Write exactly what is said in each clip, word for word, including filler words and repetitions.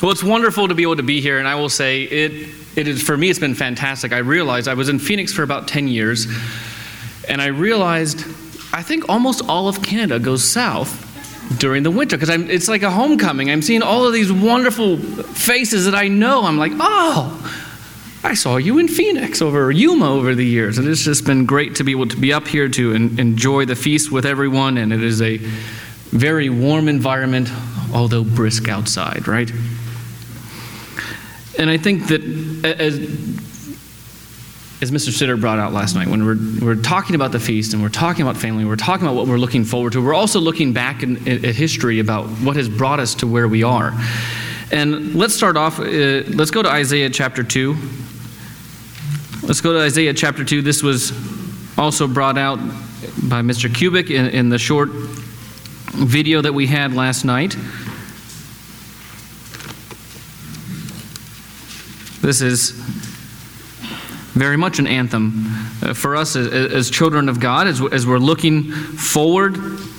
Well, it's wonderful to be able to be here, and I will say it. It is, for me, it's been fantastic. I realized I was in Phoenix for about ten years, and I realized I think almost all of Canada goes south during the winter, because it's like a homecoming. I'm seeing all of these wonderful faces that I know. I'm like, oh, I saw you in Phoenix over Yuma over the years, and it's just been great to be able to be up here to en- enjoy the feast with everyone, and it is a very warm environment, although brisk outside, right? And I think that as, as Mister Sitter brought out last night, when we're, we're talking about the feast and we're talking about family, we're talking about what we're looking forward to, we're also looking back in, in, at history about what has brought us to where we are. And let's start off, uh, let's go to Isaiah chapter two. Let's go to Isaiah chapter two. This was also brought out by Mister Kubik in, in the short video that we had last night. This is very much an anthem uh, for us as, as children of God, as, as we're looking forward.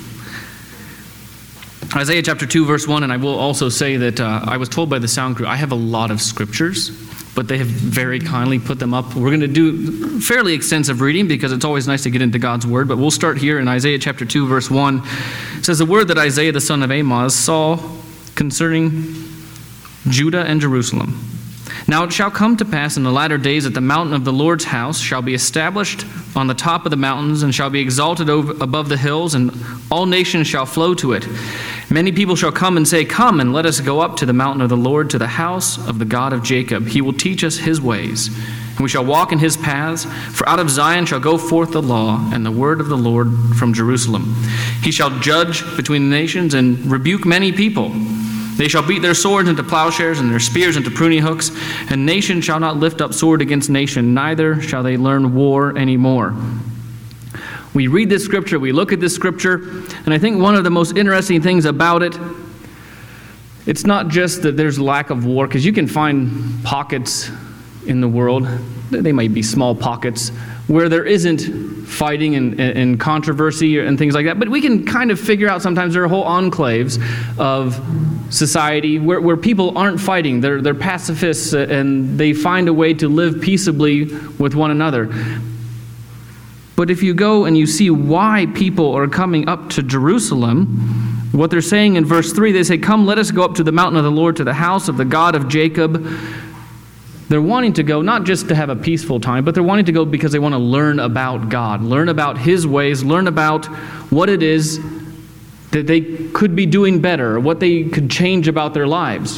Isaiah chapter two, verse one, and I will also say that uh, I was told by the sound crew, I have a lot of scriptures, but they have very kindly put them up. We're going to do fairly extensive reading because it's always nice to get into God's word, but we'll start here in Isaiah chapter two, verse one. It says, the word that Isaiah the son of Amoz saw concerning Judah and Jerusalem. Now it shall come to pass in the latter days that the mountain of the Lord's house shall be established on the top of the mountains and shall be exalted over, above the hills, and all nations shall flow to it. Many people shall come and say, come and let us go up to the mountain of the Lord, to the house of the God of Jacob. He will teach us his ways, and we shall walk in his paths. For out of Zion shall go forth the law and the word of the Lord from Jerusalem. He shall judge between the nations and rebuke many people. They shall beat their swords into plowshares and their spears into pruning hooks, and nation shall not lift up sword against nation, neither shall they learn war anymore. We read this scripture, we look at this scripture, and I think one of the most interesting things about it, it's not just that there's lack of war, because you can find pockets in the world, they might be small pockets, where there isn't fighting and, and controversy and things like that. But we can kind of figure out sometimes there are whole enclaves of society where, where people aren't fighting. They're, they're pacifists and they find a way to live peaceably with one another. But if you go and you see why people are coming up to Jerusalem, what they're saying in verse three, they say, come, let us go up to the mountain of the Lord, to the house of the God of Jacob. They're wanting to go not just to have a peaceful time, but they're wanting to go because they want to learn about God, learn about his ways, learn about what it is that they could be doing better, what they could change about their lives.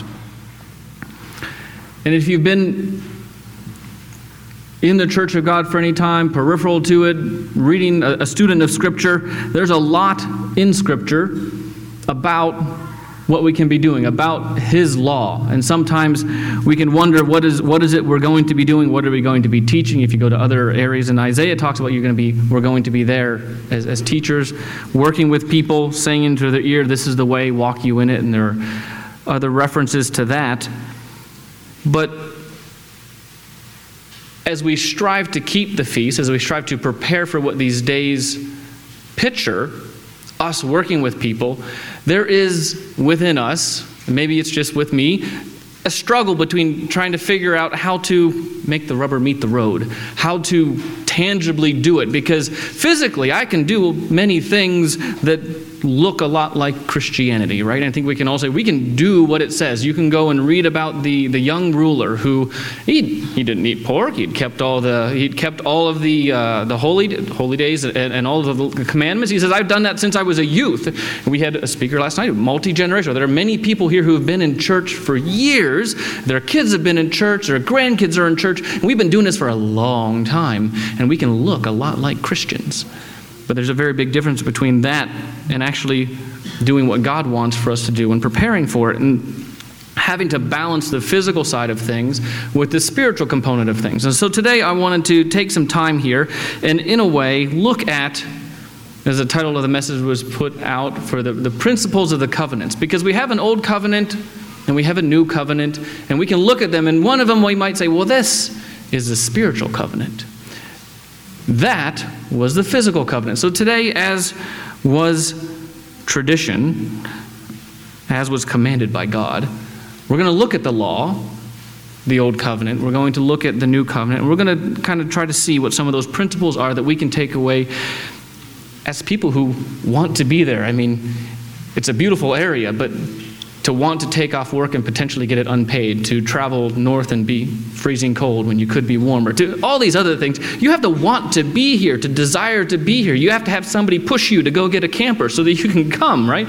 And if you've been in the Church of God for any time, peripheral to it, reading a, a student of Scripture, there's a lot in Scripture about what we can be doing, about his law. And sometimes we can wonder, what is what is it we're going to be doing? What are we going to be teaching? If you go to other areas in Isaiah, it talks about you're going to be, we're going to be there as, as teachers, working with people, saying into their ear, this is the way, walk you in it. And there are other references to that. But as we strive to keep the feast, as we strive to prepare for what these days picture, us working with people, there is within us, maybe it's just with me, a struggle between trying to figure out how to make the rubber meet the road, how to tangibly do it, because physically I can do many things that look a lot like Christianity, right? I think we can all say we can do what it says. You can go and read about the, the young ruler who he he didn't eat pork. He'd kept all the he'd kept all of the uh, the holy holy days and, and all of the commandments. He says, I've done that since I was a youth. And we had a speaker last night, multi-generational. There are many people here who have been in church for years. Their kids have been in church. Their grandkids are in church. And we've been doing this for a long time, and we can look a lot like Christians. But there's a very big difference between that and actually doing what God wants for us to do and preparing for it and having to balance the physical side of things with the spiritual component of things. And so today I wanted to take some time here and in a way look at, as the title of the message was put out, for the, the principles of the covenants. Because we have an old covenant and we have a new covenant, and we can look at them, and one of them we might say, well, this is the spiritual covenant. That was the physical covenant. So today, as was tradition, as was commanded by God, We're going to look at the law, the old covenant. We're going to look at the new covenant. And we're going to kind of try to see what some of those principles are that we can take away as people who want to be there. I mean, it's a beautiful area, but to want to take off work and potentially get it unpaid, to travel north and be freezing cold when you could be warmer, to all these other things, you have to want to be here, to desire to be here. You have to have somebody push you to go get a camper so that you can come, right?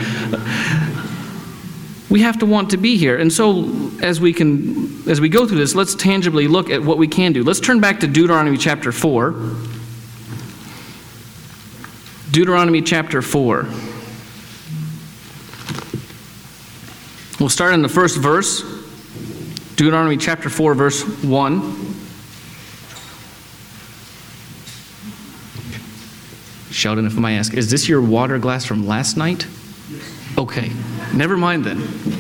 We have to want to be here. And so as we can, as we go through this, let's tangibly look at what we can do. Let's turn back to Deuteronomy chapter four. Deuteronomy chapter four. We'll start in the first verse. Deuteronomy chapter four, verse one. Sheldon, if I may ask, is this your water glass from last night? Okay, never mind then.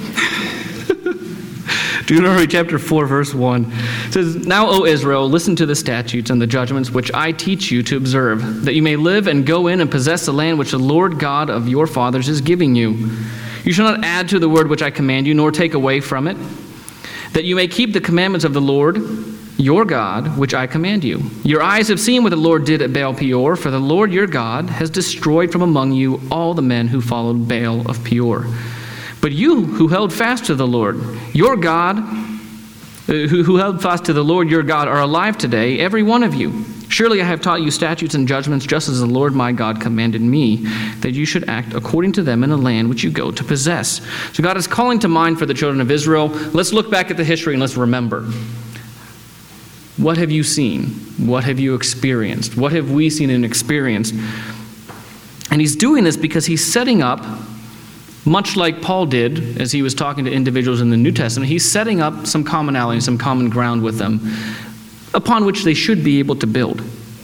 Deuteronomy chapter four, verse one. It says, "Now, O Israel, listen to the statutes and the judgments which I teach you to observe, that you may live and go in and possess the land which the Lord God of your fathers is giving you. You shall not add to the word which I command you, nor take away from it, that you may keep the commandments of the Lord your God, which I command you. Your eyes have seen what the Lord did at Baal Peor, for the Lord your God has destroyed from among you all the men who followed Baal of Peor. But you who held fast to the Lord your God, who, who held fast to the Lord your God, are alive today, every one of you. Surely I have taught you statutes and judgments, just as the Lord my God commanded me, that you should act according to them in the land which you go to possess." So God is calling to mind for the children of Israel. Let's look back at the history and let's remember. What have you seen? What have you experienced? What have we seen and experienced? And he's doing this because he's setting up, much like Paul did as he was talking to individuals in the New Testament, he's setting up some commonality, some common ground with them, upon which they should be able to build.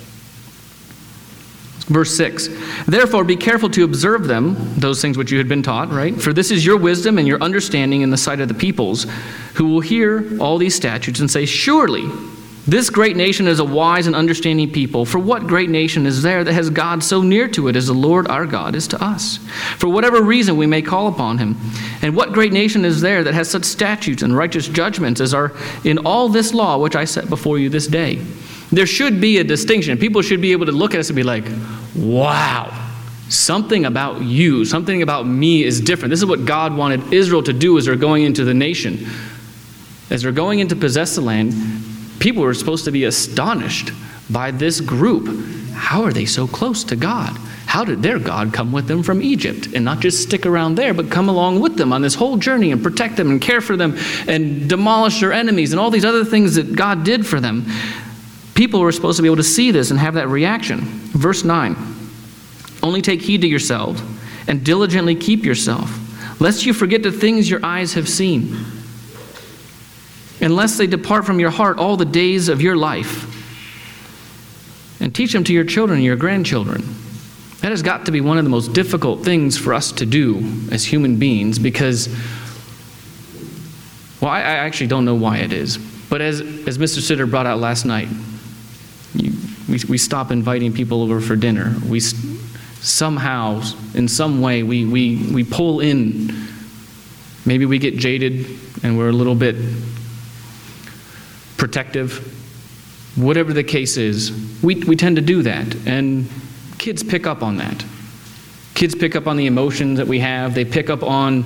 Verse six, "Therefore be careful to observe them," those things which you had been taught, right? "For this is your wisdom and your understanding in the sight of the peoples, who will hear all these statutes and say, 'Surely this great nation is a wise and understanding people. For what great nation is there that has God so near to it as the Lord our God is to us? For whatever reason we may call upon him. And what great nation is there that has such statutes and righteous judgments as are in all this law which I set before you this day?'" There should be a distinction. People should be able to look at us and be like, wow, something about you, something about me is different. This is what God wanted Israel to do as they're going into the nation. As they're going in to possess the land, people were supposed to be astonished by this group. How are they so close to God? How did their God come with them from Egypt and not just stick around there, but come along with them on this whole journey and protect them and care for them and demolish their enemies and all these other things that God did for them? People were supposed to be able to see this and have that reaction. Verse nine, "Only take heed to yourselves and diligently keep yourself, lest you forget the things your eyes have seen, unless they depart from your heart all the days of your life, and teach them to your children and your grandchildren." That has got to be one of the most difficult things for us to do as human beings because, well, I, I actually don't know why it is. But as, as Mister Sitter brought out last night, you, we, we stop inviting people over for dinner. We somehow, in some way, we, we, we pull in. Maybe we get jaded and we're a little bit protective. Whatever the case is, we, we tend to do that. And kids pick up on that. Kids pick up on the emotions that we have. They pick up on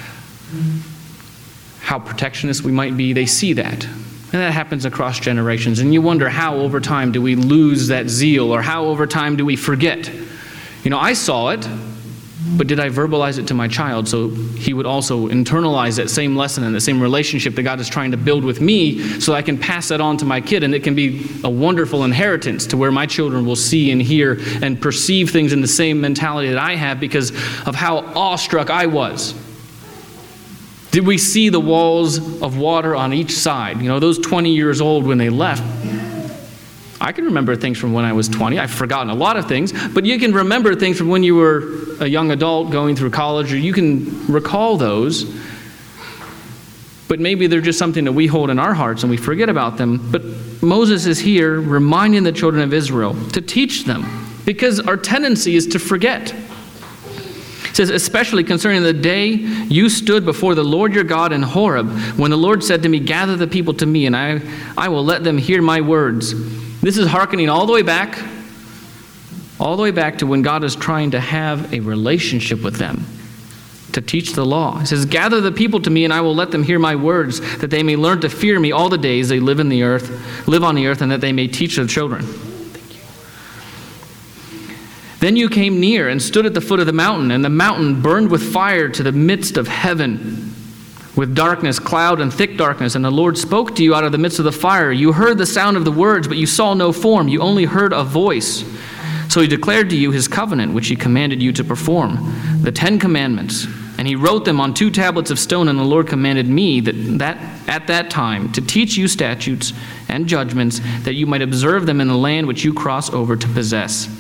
how protectionist we might be. They see that. And that happens across generations. And you wonder how over time do we lose that zeal, or how over time do we forget? You know, I saw it, but did I verbalize it to my child so he would also internalize that same lesson and the same relationship that God is trying to build with me so I can pass that on to my kid, and it can be a wonderful inheritance to where my children will see and hear and perceive things in the same mentality that I have because of how awestruck I was. Did we see the walls of water on each side? You know, those twenty years old when they left. I can remember things from when I was twenty. I've forgotten a lot of things, but you can remember things from when you were a young adult going through college, or you can recall those. But maybe they're just something that we hold in our hearts and we forget about them. But Moses is here reminding the children of Israel to teach them, because our tendency is to forget. says, especially concerning the day you stood before the Lord your God in Horeb, when the Lord said to me, gather the people to me, and I, I will let them hear my words. This is hearkening all the way back, all the way back to when God is trying to have a relationship with them, to teach the law. He says, gather the people to me, and I will let them hear my words, that they may learn to fear me all the days they live in the earth, live on the earth, and that they may teach their children. Thank you. Then you came near and stood at the foot of the mountain, and the mountain burned with fire to the midst of heaven, with darkness, cloud, and thick darkness. And the Lord spoke to you out of the midst of the fire. You heard the sound of the words, but you saw no form. You only heard a voice. So he declared to you his covenant, which he commanded you to perform, the Ten Commandments. And he wrote them on two tablets of stone, and the Lord commanded me that, that at that time to teach you statutes and judgments, that you might observe them in the land which you cross over to possess.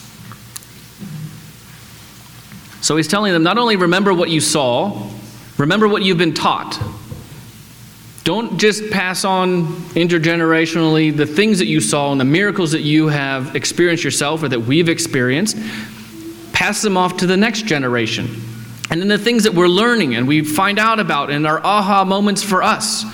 So he's telling them, not only remember what you saw, remember what you've been taught. Don't just pass on intergenerationally the things that you saw and the miracles that you have experienced yourself or that we've experienced. Pass them off to the next generation. And then the things that we're learning and we find out about and our aha moments for us.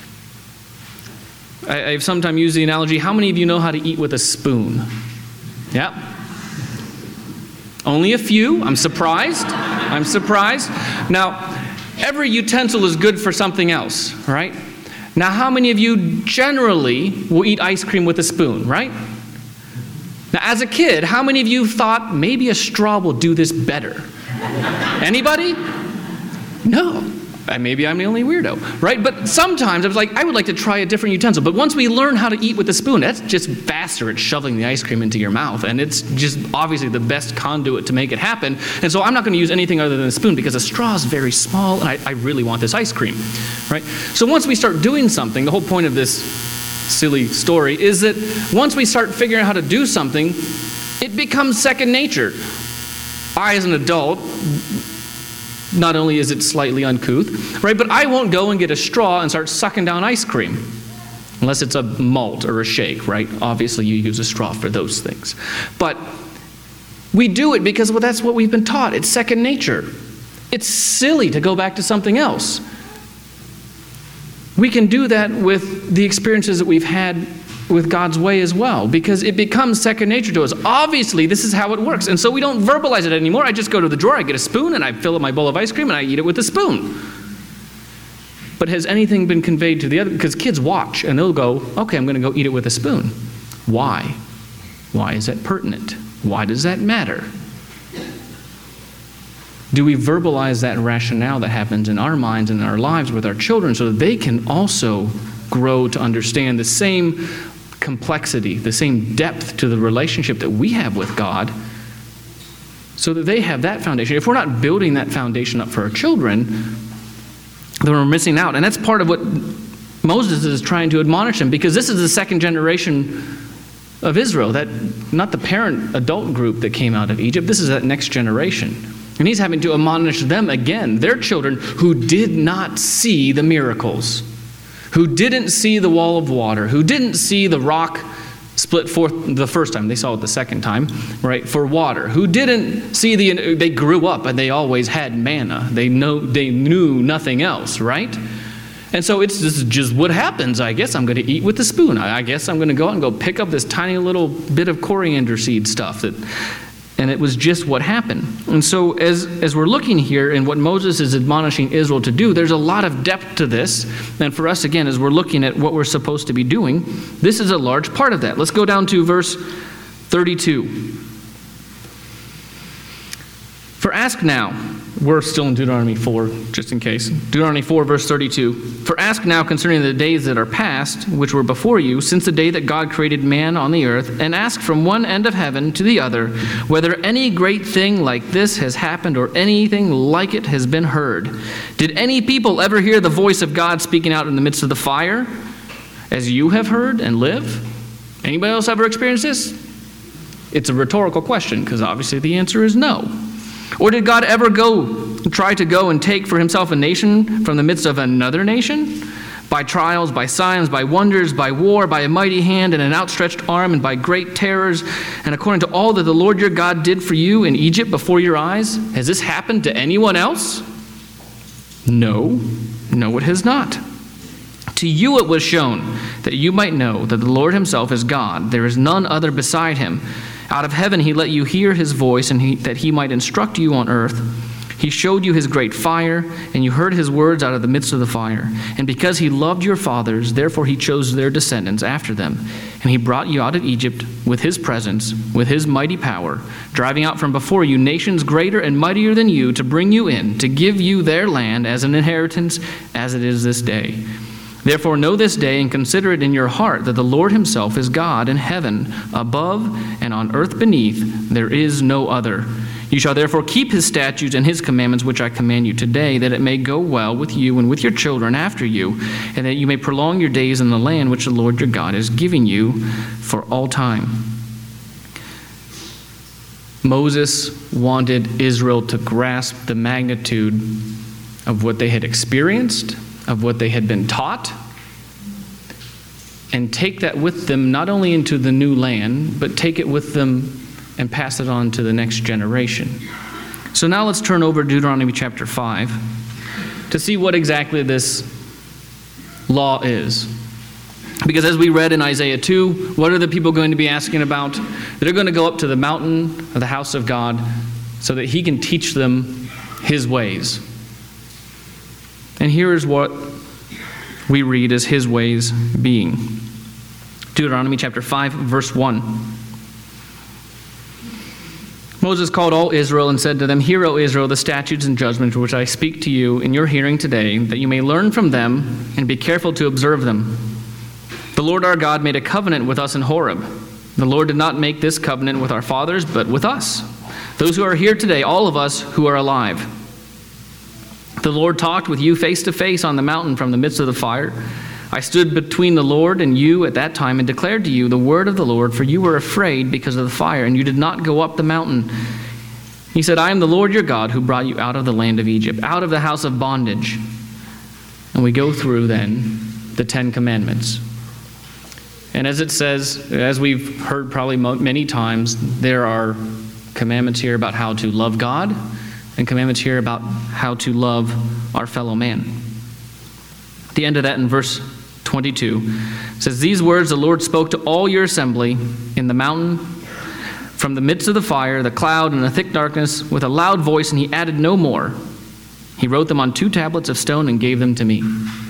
I, I've sometimes used the analogy, how many of you know how to eat with a spoon? Yeah. Only a few. I'm surprised. I'm surprised. Now, every utensil is good for something else, right? Now, how many of you generally will eat ice cream with a spoon, right? Now, as a kid, how many of you thought maybe a straw will do this better? Anybody? No. Uh, Maybe I'm the only weirdo, right? But sometimes I was like, I would like to try a different utensil. But once we learn how to eat with a spoon, that's just faster at shoving the ice cream into your mouth. And it's just obviously the best conduit to make it happen. And so I'm not going to use anything other than a spoon because a straw is very small and I, I really want this ice cream, right? So once we start doing something, the whole point of this silly story is that once we start figuring out how to do something, it becomes second nature. I, as an adult, not only is it slightly uncouth, right, but I won't go and get a straw and start sucking down ice cream. Unless it's a malt or a shake, right? Obviously, you use a straw for those things. But we do it because, well, that's what we've been taught. It's second nature. It's silly to go back to something else. We can do that with the experiences that we've had with God's way as well, because it becomes second nature to us. Obviously, this is how it works. And so we don't verbalize it anymore. I just go to the drawer, I get a spoon, and I fill up my bowl of ice cream, and I eat it with a spoon. But has anything been conveyed to the other? Because kids watch, and they'll go, okay, I'm going to go eat it with a spoon. Why? Why is that pertinent? Why does that matter? Do we verbalize that rationale that happens in our minds and in our lives with our children so that they can also grow to understand the same complexity, the same depth to the relationship that we have with God, so that they have that foundation? If we're not building that foundation up for our children, then we're missing out. And that's part of what Moses is trying to admonish them, because this is the second generation of Israel, that not the parent adult group that came out of Egypt. This is that next generation. And he's having to admonish them again, their children who did not see the miracles, who didn't see the wall of water, who didn't see the rock split forth the first time. They saw it the second time, right, for water. Who didn't see the, they grew up and they always had manna. They know, they knew nothing else, right? And so it's this is just what happens. I guess I'm going to eat with the spoon. I, I guess I'm going to go out and go pick up this tiny little bit of coriander seed stuff that, and it was just what happened. And so as, as we're looking here and what Moses is admonishing Israel to do, there's a lot of depth to this. And for us, again, as we're looking at what we're supposed to be doing, this is a large part of that. Let's go down to verse thirty-two. For ask now, we're still in Deuteronomy four, just in case. Deuteronomy four, verse thirty-two. For ask now concerning the days that are past, which were before you, since the day that God created man on the earth, and ask from one end of heaven to the other, whether any great thing like this has happened, or anything like it has been heard. Did any people ever hear the voice of God speaking out in the midst of the fire, as you have heard and live? Anybody else ever experienced this? It's a rhetorical question, because obviously the answer is no. Or did God ever go try to go and take for himself a nation from the midst of another nation? by trials, by signs, by wonders, by war, by a mighty hand and an outstretched arm, and by great terrors, and according to all that the Lord your God did for you in Egypt before your eyes? Has this happened to anyone else? No, no, it has not. To you it was shown, that you might know that the Lord himself is God. There is none other beside him. Out of heaven he let you hear his voice, and he, that he might instruct you on earth. He showed you his great fire, and you heard his words out of the midst of the fire. And because he loved your fathers, therefore he chose their descendants after them. And he brought you out of Egypt with his presence, with his mighty power, driving out from before you nations greater and mightier than you, to bring you in, to give you their land as an inheritance, as it is this day. Therefore know this day and consider it in your heart that the Lord himself is God in heaven above, and on earth beneath there is no other. You shall therefore keep his statutes and his commandments which I command you today, that it may go well with you and with your children after you, and that you may prolong your days in the land which the Lord your God is giving you for all time. Moses wanted Israel to grasp the magnitude of what they had experienced, of what they had been taught, and take that with them not only into the new land, but take it with them and pass it on to the next generation. So now let's turn over to Deuteronomy chapter five to see what exactly this law is. Because as we read in Isaiah two, what are the people going to be asking about? They're going to go up to the mountain of the house of God so that he can teach them his ways. And here is what we read as his ways being. Deuteronomy chapter five, verse one. Moses called all Israel and said to them, Hear, O Israel, the statutes and judgments which I speak to you in your hearing today, that you may learn from them and be careful to observe them. The Lord our God made a covenant with us in Horeb. The Lord did not make this covenant with our fathers, but with us, those who are here today, all of us who are alive. The Lord talked with you face to face on the mountain from the midst of the fire. I stood between the Lord and you at that time and declared to you the word of the Lord, for you were afraid because of the fire, and you did not go up the mountain. He said, I am the Lord your God who brought you out of the land of Egypt, out of the house of bondage. And we go through then the Ten Commandments. And as it says, as we've heard probably many times, there are commandments here about how to love God and commandments here about how to love our fellow man. At the end of that in verse twenty-two, it says, These words the Lord spoke to all your assembly in the mountain, from the midst of the fire, the cloud, and the thick darkness, with a loud voice, and he added no more. He wrote them on two tablets of stone and gave them to me.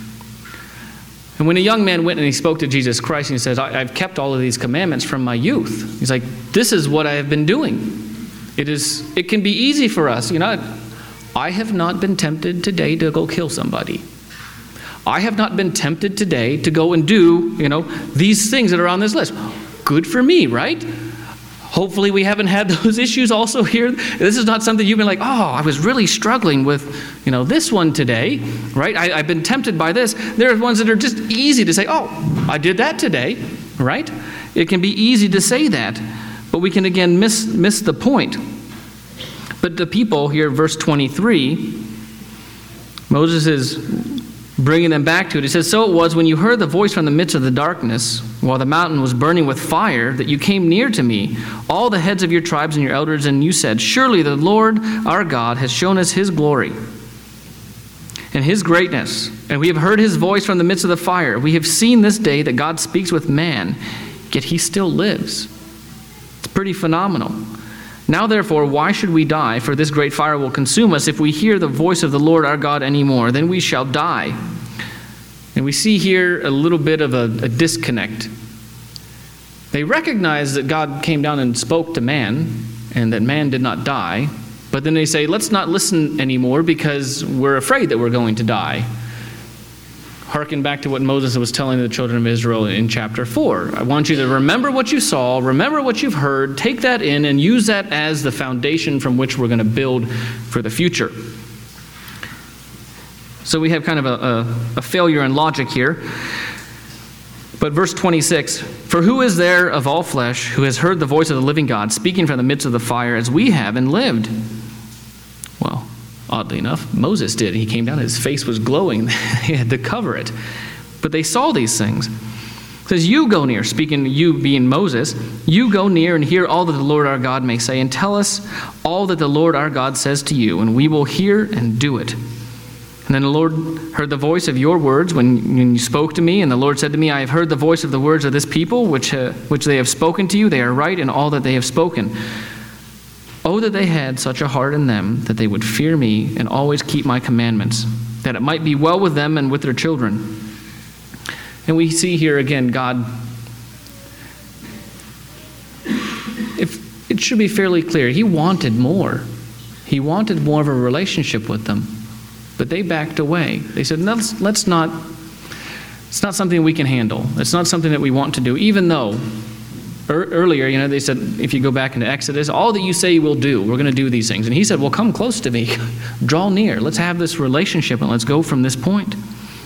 And when a young man went and he spoke to Jesus Christ, and he says, I've kept all of these commandments from my youth. He's like, this is what I have been doing. It is. It can be easy for us. You know, I have not been tempted today to go kill somebody. I have not been tempted today to go and do, you know, these things that are on this list. Good for me, right? Hopefully we haven't had those issues also here. This is not something you've been like, oh, I was really struggling with, you know, this one today, right? I, I've been tempted by this. There are ones that are just easy to say, oh, I did that today, right? It can be easy to say that, but we can again miss miss the point. But the people here, verse twenty-three, Moses is bringing them back to it. He says, So it was when you heard the voice from the midst of the darkness, while the mountain was burning with fire, that you came near to me, all the heads of your tribes and your elders, and you said, Surely the Lord our God has shown us his glory and his greatness, and we have heard his voice from the midst of the fire. We have seen this day that God speaks with man, yet he still lives. It's pretty phenomenal. Now therefore, why should we die? For this great fire will consume us. If we hear the voice of the Lord our God anymore, then we shall die. And we see here a little bit of a, a disconnect. They recognize that God came down and spoke to man, and that man did not die. But then they say, let's not listen anymore because we're afraid that we're going to die. Harken back to what Moses was telling the children of Israel in chapter four. I want you to remember what you saw, remember what you've heard, take that in, and use that as the foundation from which we're going to build for the future. So we have kind of a, a, a failure in logic here. But verse twenty-six, For who is there of all flesh who has heard the voice of the living God speaking from the midst of the fire as we have and lived? Well, oddly enough, Moses did. He came down, his face was glowing. He had to cover it. But they saw these things. It says, you go near, speaking to you being Moses, you go near and hear all that the Lord our God may say, and tell us all that the Lord our God says to you, and we will hear and do it. And then the Lord heard the voice of your words when, when you spoke to me, and the Lord said to me, I have heard the voice of the words of this people, which, uh, which they have spoken to you. They are right in all that they have spoken. Oh, that they had such a heart in them, that they would fear me and always keep my commandments, that it might be well with them and with their children. And we see here again, God, if it should be fairly clear, he wanted more. He wanted more of a relationship with them. But they backed away. They said, no, let's, let's not, it's not something we can handle. It's not something that we want to do, even though er, earlier, you know, they said, if you go back into Exodus, all that you say you will do, we're going to do these things. And he said, well, come close to me. Draw near. Let's have this relationship and let's go from this point.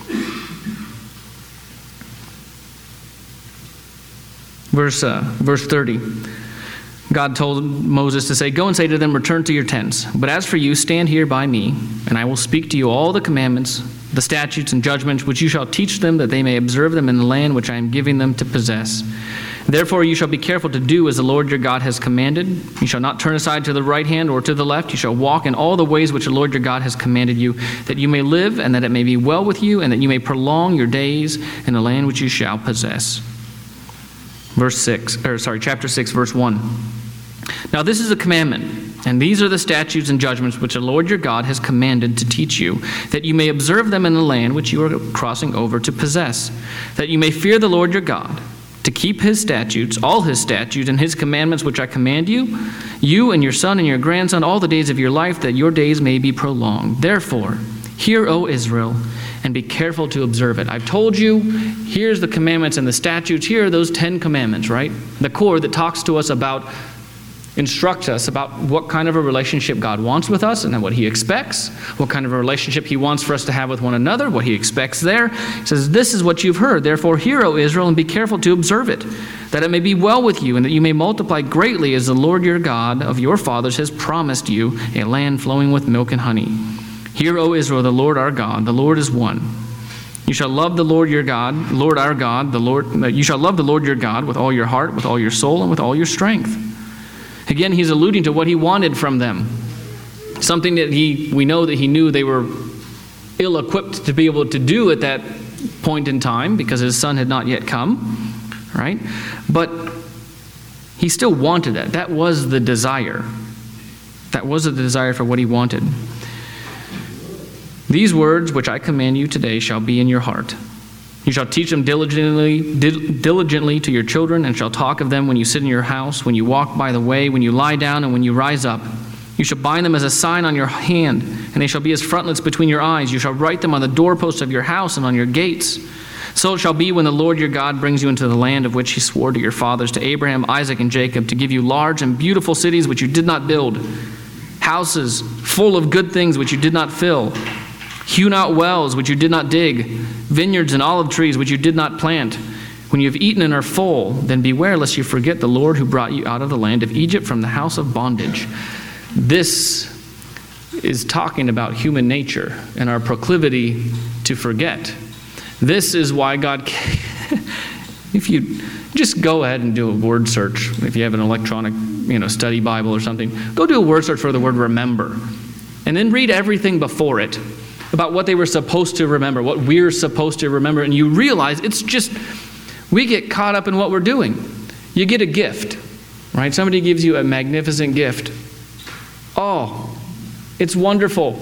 Verse, uh, verse thirty. God told Moses to say, go and say to them, return to your tents. But as for you, stand here by me, and I will speak to you all the commandments, the statutes and judgments, which you shall teach them, that they may observe them in the land which I am giving them to possess. Therefore you shall be careful to do as the Lord your God has commanded. You shall not turn aside to the right hand or to the left. You shall walk in all the ways which the Lord your God has commanded you, that you may live, and that it may be well with you, and that you may prolong your days in the land which you shall possess. Verse six, or sorry, chapter six, verse one. Now this is a commandment, and these are the statutes and judgments which the Lord your God has commanded to teach you, that you may observe them in the land which you are crossing over to possess, that you may fear the Lord your God, to keep his statutes, all his statutes, and his commandments which I command you, you and your son and your grandson, all the days of your life, that your days may be prolonged. Therefore, hear, O Israel, and be careful to observe it. I've told you, here's the commandments and the statutes. Here are those Ten Commandments, right? The core that talks to us about, instructs us about what kind of a relationship God wants with us and what he expects, what kind of a relationship he wants for us to have with one another, what he expects there. He says, this is what you've heard. Therefore, hear, O Israel, and be careful to observe it, that it may be well with you, and that you may multiply greatly as the Lord your God of your fathers has promised you, a land flowing with milk and honey. Hear, O Israel, the Lord our God, the Lord is one. You shall love the Lord your God, Lord our God, the Lord. You shall love the Lord your God with all your heart, with all your soul, and with all your strength. Again, he's alluding to what he wanted from them. Something that he, we know that he knew they were ill-equipped to be able to do at that point in time because his son had not yet come, right? But he still wanted that. That was the desire. That was the desire for what he wanted. These words which I command you today shall be in your heart. You shall teach them diligently, diligently to your children, and shall talk of them when you sit in your house, when you walk by the way, when you lie down, and when you rise up. You shall bind them as a sign on your hand, and they shall be as frontlets between your eyes. You shall write them on the doorposts of your house and on your gates. So it shall be when the Lord your God brings you into the land of which he swore to your fathers, to Abraham, Isaac, and Jacob, to give you large and beautiful cities which you did not build, houses full of good things which you did not fill, hewn out wells which you did not dig, vineyards and olive trees which you did not plant. When you have eaten and are full, then beware lest you forget the Lord who brought you out of the land of Egypt from the house of bondage. This is talking about human nature and our proclivity to forget. This is why God, if you just go ahead and do a word search, if you have an electronic, you know, study Bible or something, go do a word search for the word remember, and then read everything before it about what they were supposed to remember, what we're supposed to remember, and you realize it's just, we get caught up in what we're doing. You get a gift, right? Somebody gives you a magnificent gift. Oh, it's wonderful.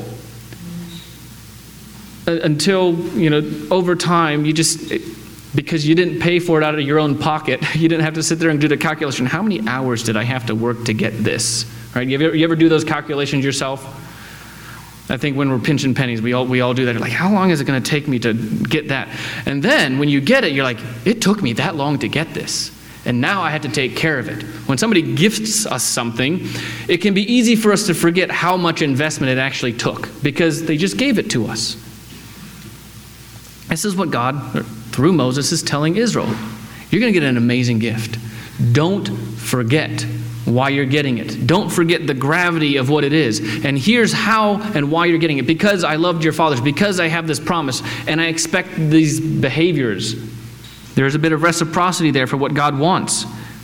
Until, you know, over time, you just, because you didn't pay for it out of your own pocket, you didn't have to sit there and do the calculation. How many hours did I have to work to get this? Right? You ever, you ever do those calculations yourself? I think when we're pinching pennies, we all we all do that. Like, how long is it going to take me to get that? And then when you get it, you're like, it took me that long to get this. And now I had to take care of it. When somebody gifts us something, it can be easy for us to forget how much investment it actually took because they just gave it to us. This is what God, through Moses, is telling Israel. You're going to get an amazing gift. Don't forget why you're getting it. Don't forget the gravity of what it is. And here's how and why you're getting it. Because I loved your fathers, because I have this promise, and I expect these behaviors. There's a bit of reciprocity there for what God wants.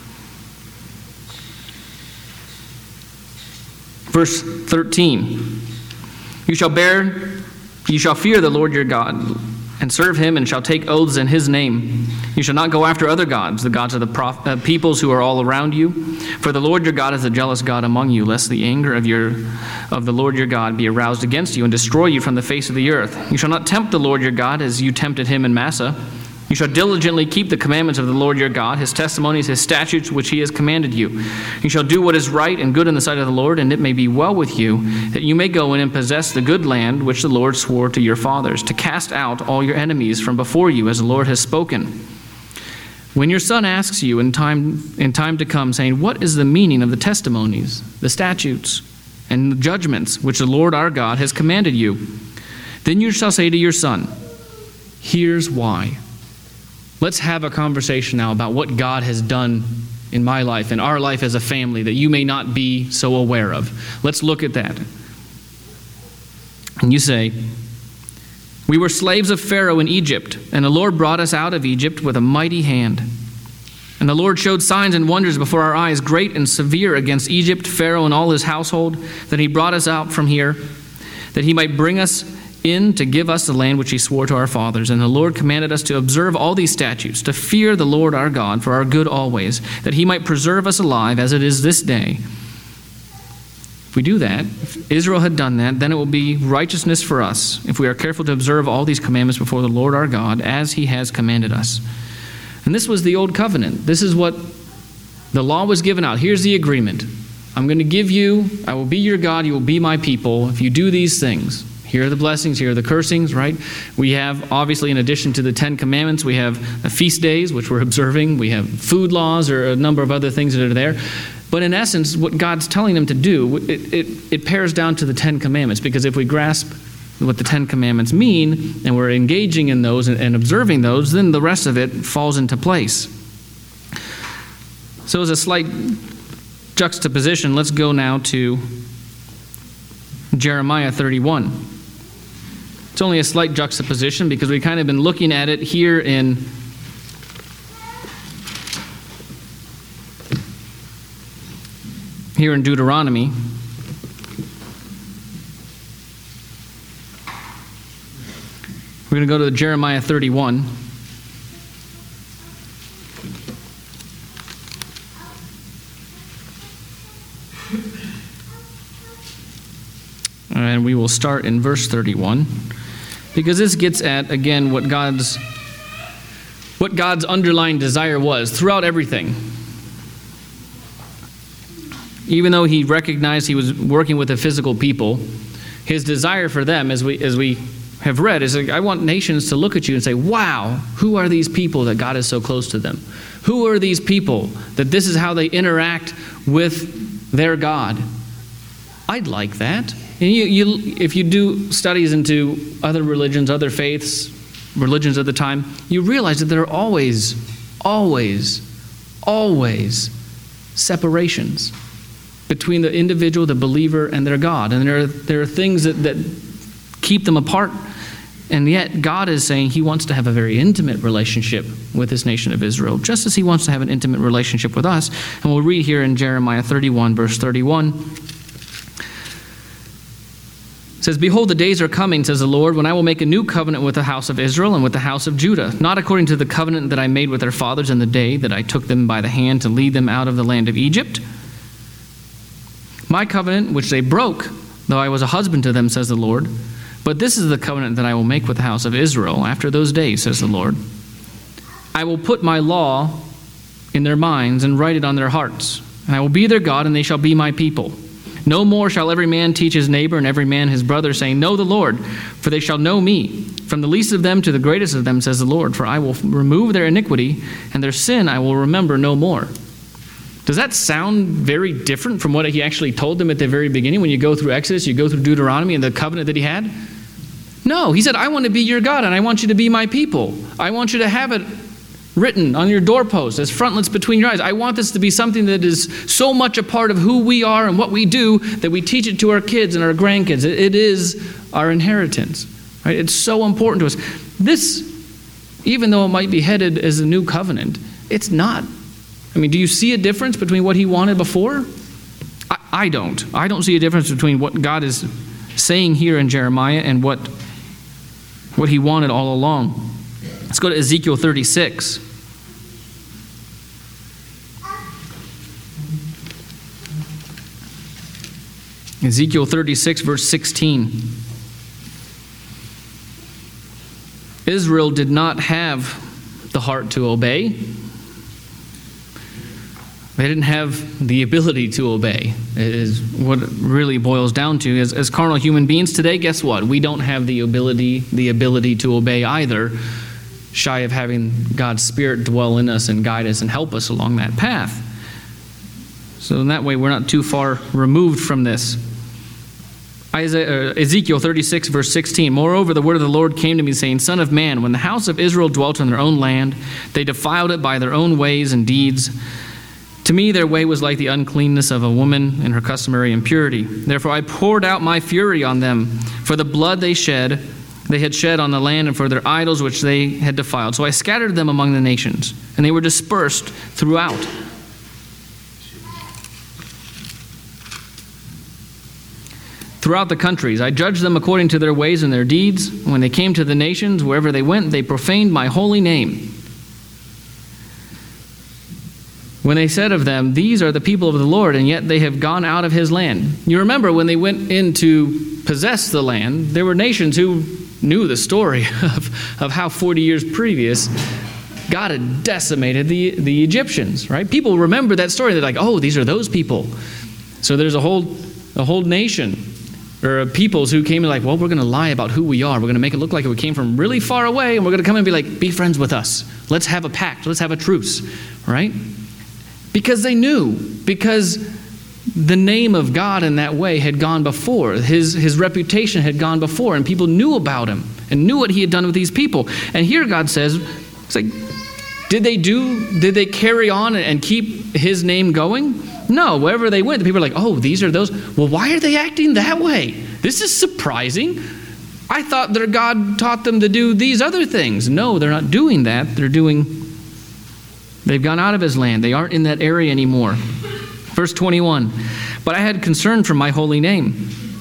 Verse thirteen. You shall bear, you shall fear the Lord your God, and serve him, and shall take oaths in his name. You shall not go after other gods, the gods of the prof- uh, peoples who are all around you. For the Lord your God is a jealous God among you, lest the anger of your of the Lord your God be aroused against you and destroy you from the face of the earth. You shall not tempt the Lord your God as you tempted him in Massah. You shall diligently keep the commandments of the Lord your God, his testimonies, his statutes, which he has commanded you. You shall do what is right and good in the sight of the Lord, and it may be well with you, that you may go in and possess the good land which the Lord swore to your fathers, to cast out all your enemies from before you, as the Lord has spoken. When your son asks you in time, in time to come, saying, what is the meaning of the testimonies, the statutes, and the judgments which the Lord our God has commanded you? Then you shall say to your son, here's why. Let's have a conversation now about what God has done in my life and our life as a family that you may not be so aware of. Let's look at that. And you say, we were slaves of Pharaoh in Egypt, and the Lord brought us out of Egypt with a mighty hand. And the Lord showed signs and wonders before our eyes, great and severe, against Egypt, Pharaoh and all his household, that he brought us out from here, that he might bring us in to give us the land which he swore to our fathers. And the Lord commanded us to observe all these statutes, to fear the Lord our God for our good always, that he might preserve us alive as it is this day. If we do that, if Israel had done that, then it will be righteousness for us, if we are careful to observe all these commandments before the Lord our God, as he has commanded us. And this was the old covenant. This is what the law was given out. Here's the agreement. I'm going to give you, I will be your God, you will be my people, if you do these things. Here are the blessings, here are the cursings, right? We have, obviously, in addition to the Ten Commandments, we have feast days, which we're observing. We have food laws or a number of other things that are there. But in essence, what God's telling them to do, it, it, it pairs down to the Ten Commandments, because if we grasp what the Ten Commandments mean, and we're engaging in those and, and observing those, then the rest of it falls into place. So as a slight juxtaposition, let's go now to Jeremiah thirty-one. It's only a slight juxtaposition because we've kind of been looking at it here in here in Deuteronomy. We're going to go to Jeremiah thirty-one. And we will start in verse thirty-one, because this gets at, again, what God's what God's underlying desire was throughout everything. Even though he recognized he was working with a physical people, his desire for them, as we as we have read, is like, I want nations to look at you and say, wow, who are these people that God is so close to them? Who are these people that this is how they interact with their God? I'd like that. And you, you, if you do studies into other religions, other faiths, religions of the time, you realize that there are always, always, always separations between the individual, the believer, and their God. And there are, there are things that, that keep them apart. And yet God is saying he wants to have a very intimate relationship with this nation of Israel, just as he wants to have an intimate relationship with us. And we'll read here in Jeremiah thirty-one, verse thirty-one. It says, behold, the days are coming, says the Lord, when I will make a new covenant with the house of Israel and with the house of Judah, not according to the covenant that I made with their fathers in the day that I took them by the hand to lead them out of the land of Egypt. My covenant, which they broke, though I was a husband to them, says the Lord. But this is the covenant that I will make with the house of Israel after those days, says the Lord. I will put my law in their minds and write it on their hearts. And I will be their God, and they shall be my people. No more shall every man teach his neighbor and every man his brother, saying, know the Lord, for they shall know me. From the least of them to the greatest of them, says the Lord, for I will remove their iniquity, and their sin I will remember no more. Does that sound very different from what he actually told them at the very beginning? When you go through Exodus, you go through Deuteronomy and the covenant that he had? No, he said, I want to be your God, and I want you to be my people. I want you to have it written on your doorpost as frontlets between your eyes. I want this to be something that is so much a part of who we are and what we do that we teach it to our kids and our grandkids. It, it is our inheritance. Right? It's so important to us. This, even though it might be headed as a new covenant, it's not. I mean, do you see a difference between what he wanted before? I, I don't. I don't see a difference between what God is saying here in Jeremiah and what, what he wanted all along. Let's go to Ezekiel thirty-six. Ezekiel thirty-six, verse sixteen. Israel did not have the heart to obey. They didn't have the ability to obey, is what it really boils down to. As, as carnal human beings today, guess what? We don't have the ability, the ability to obey either, shy of having God's Spirit dwell in us and guide us and help us along that path. So in that way, we're not too far removed from this. Isaiah, uh, Ezekiel thirty-six, verse sixteen. Moreover, the word of the Lord came to me, saying, Son of man, when the house of Israel dwelt in their own land, they defiled it by their own ways and deeds. To me, their way was like the uncleanness of a woman in her customary impurity. Therefore, I poured out my fury on them for the blood they shed, they had shed on the land, and for their idols which they had defiled. So I scattered them among the nations, and they were dispersed throughout. Throughout the countries, I judged them according to their ways and their deeds. When they came to the nations, wherever they went, they profaned my holy name. When they said of them, These are the people of the Lord, and yet they have gone out of his land. You remember when they went in to possess the land, there were nations who knew the story of, of how forty years previous God had decimated the, the Egyptians, right? People remember that story. They're like, oh, these are those people. So there's a whole, a whole nation or peoples who came and like, well, we're going to lie about who we are. We're going to make it look like we came from really far away, and we're going to come and be like, be friends with us. Let's have a pact. Let's have a truce, right? Because they knew, because the name of God in that way had gone before. His, his reputation had gone before, and people knew about him and knew what he had done with these people. And here God says, it's like, did they do, did they carry on and keep his name going? No, wherever they went, the people are like, oh, these are those. Well, why are they acting that way? This is surprising. I thought their God taught them to do these other things. No, they're not doing that. They're doing, they've gone out of his land. They aren't in that area anymore. Verse twenty-one, but I had concern for my holy name,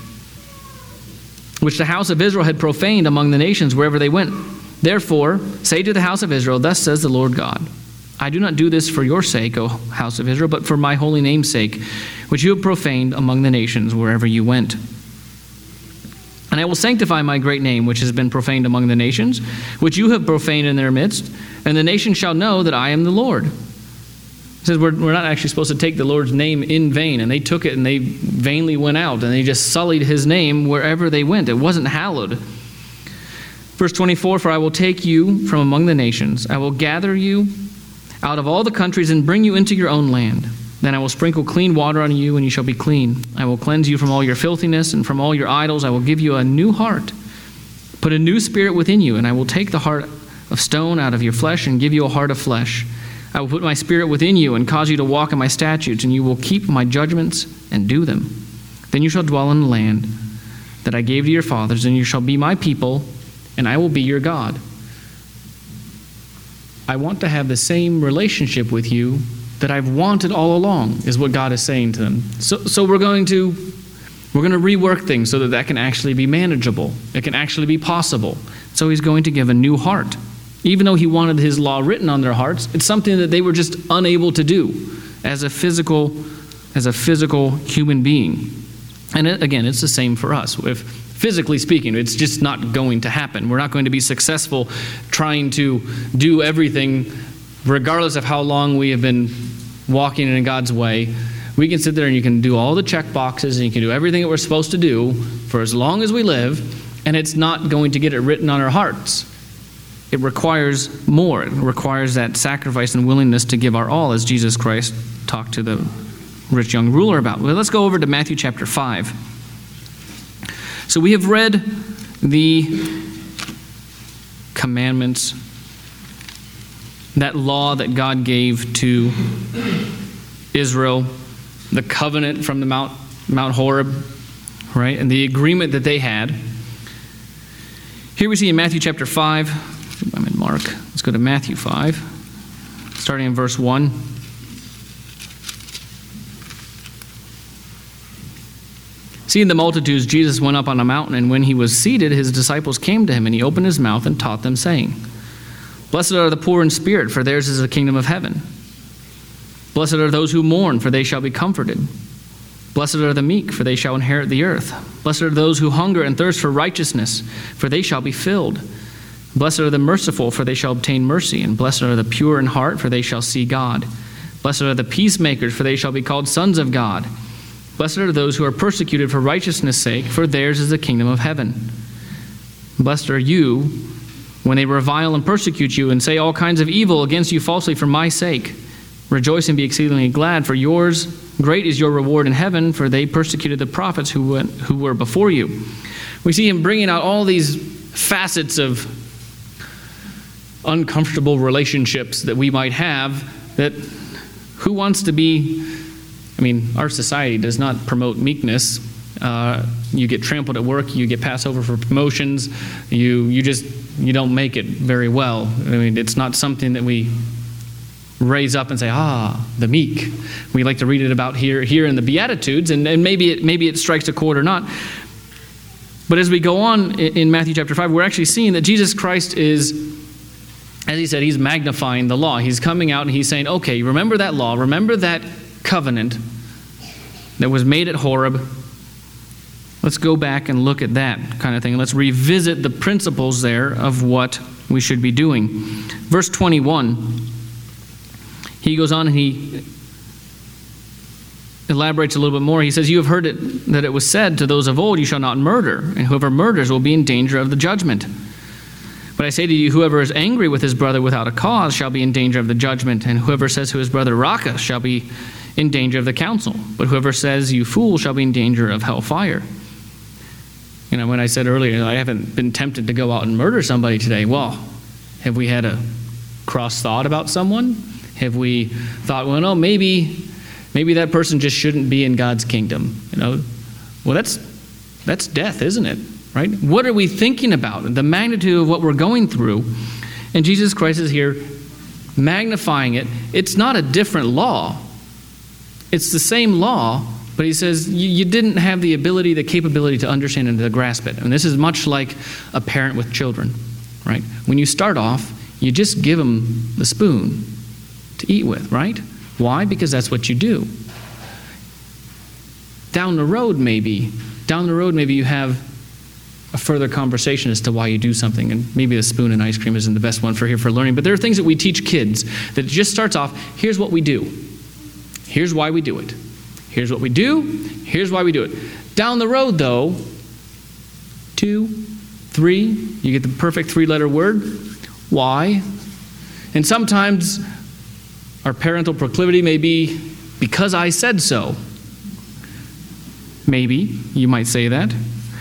which the house of Israel had profaned among the nations wherever they went. Therefore, say to the house of Israel, thus says the Lord God, I do not do this for your sake, O house of Israel, but for my holy name's sake, which you have profaned among the nations wherever you went. And I will sanctify my great name, which has been profaned among the nations, which you have profaned in their midst, and the nations shall know that I am the Lord. It says we're, we're not actually supposed to take the Lord's name in vain, and they took it and they vainly went out, and they just sullied his name wherever they went. It wasn't hallowed. Verse twenty-four, for I will take you from among the nations. I will gather you out of all the countries and bring you into your own land. Then I will sprinkle clean water on you, and you shall be clean. I will cleanse you from all your filthiness, and from all your idols I will give you a new heart. Put a new spirit within you, and I will take the heart of stone out of your flesh and give you a heart of flesh. I will put my spirit within you and cause you to walk in my statutes, and you will keep my judgments and do them. Then you shall dwell in the land that I gave to your fathers, and you shall be my people, and I will be your God. I want to have the same relationship with you that I've wanted all along, is what God is saying to them. So, so we're going to we're going to rework things so that that can actually be manageable. It can actually be possible. So he's going to give a new heart. Even though he wanted his law written on their hearts, it's something that they were just unable to do as a physical, as a physical human being. And it, again, it's the same for us. If physically speaking, it's just not going to happen. We're not going to be successful trying to do everything, regardless of how long we have been walking in God's way. We can sit there and you can do all the check boxes and you can do everything that we're supposed to do for as long as we live, and it's not going to get it written on our hearts. It requires more. It requires that sacrifice and willingness to give our all, as Jesus Christ talked to the rich young ruler about. Well, let's go over to Matthew chapter five. So we have read the commandments, that law that God gave to Israel, the covenant from the Mount, Mount Horeb, right? And the agreement that they had. Here we see in Matthew chapter five, I'm in Mark. Let's go to Matthew five, starting in verse one. Seeing the multitudes, Jesus went up on a mountain, and when he was seated, his disciples came to him, and he opened his mouth and taught them, saying, Blessed are the poor in spirit, for theirs is the kingdom of heaven. Blessed are those who mourn, for they shall be comforted. Blessed are the meek, for they shall inherit the earth. Blessed are those who hunger and thirst for righteousness, for they shall be filled. Blessed are the merciful, for they shall obtain mercy. And blessed are the pure in heart, for they shall see God. Blessed are the peacemakers, for they shall be called sons of God. Blessed are those who are persecuted for righteousness' sake, for theirs is the kingdom of heaven. Blessed are you when they revile and persecute you and say all kinds of evil against you falsely for my sake. Rejoice and be exceedingly glad, for yours great is your reward in heaven, for they persecuted the prophets who went, who were before you. We see him bringing out all these facets of uncomfortable relationships that we might have, that who wants to be, I mean, our society does not promote meekness. Uh, you get trampled at work, you get passed over for promotions, you you just, you don't make it very well. I mean, it's not something that we raise up and say, ah, the meek. We like to read it about here here in the Beatitudes, and, and maybe it maybe it strikes a chord or not. But as we go on in, in Matthew chapter five, we're actually seeing that Jesus Christ is, as he said, he's magnifying the law. He's coming out and he's saying, okay, remember that law, remember that covenant that was made at Horeb. Let's go back and look at that kind of thing. Let's revisit the principles there of what we should be doing. Verse twenty-one, he goes on and he elaborates a little bit more. He says, you have heard it, that it was said to those of old, you shall not murder, and whoever murders will be in danger of the judgment. But I say to you, whoever is angry with his brother without a cause shall be in danger of the judgment, and whoever says to his brother, Raca, shall be in danger of the council. But whoever says, you fool, shall be in danger of hellfire. You know, when I said earlier, I haven't been tempted to go out and murder somebody today. Well, have we had a cross thought about someone? Have we thought, well, no, maybe, maybe that person just shouldn't be in God's kingdom? You know, well, that's that's death, isn't it? Right? What are we thinking about? The magnitude of what we're going through. And Jesus Christ is here magnifying it. It's not a different law. It's the same law, but he says you, you didn't have the ability, the capability to understand and to grasp it. And this is much like a parent with children, right? When you start off, you just give them the spoon to eat with, right? Why? Because that's what you do. Down the road, maybe, down the road, maybe you have a further conversation as to why you do something, and maybe the spoon and ice cream isn't the best one for here for learning, but there are things that we teach kids that it just starts off, here's what we do. Here's why we do it. Here's what we do. Here's why we do it. Down the road, though, two, three, you get the perfect three-letter word, why. And sometimes our parental proclivity may be, because I said so. Maybe, you might say that.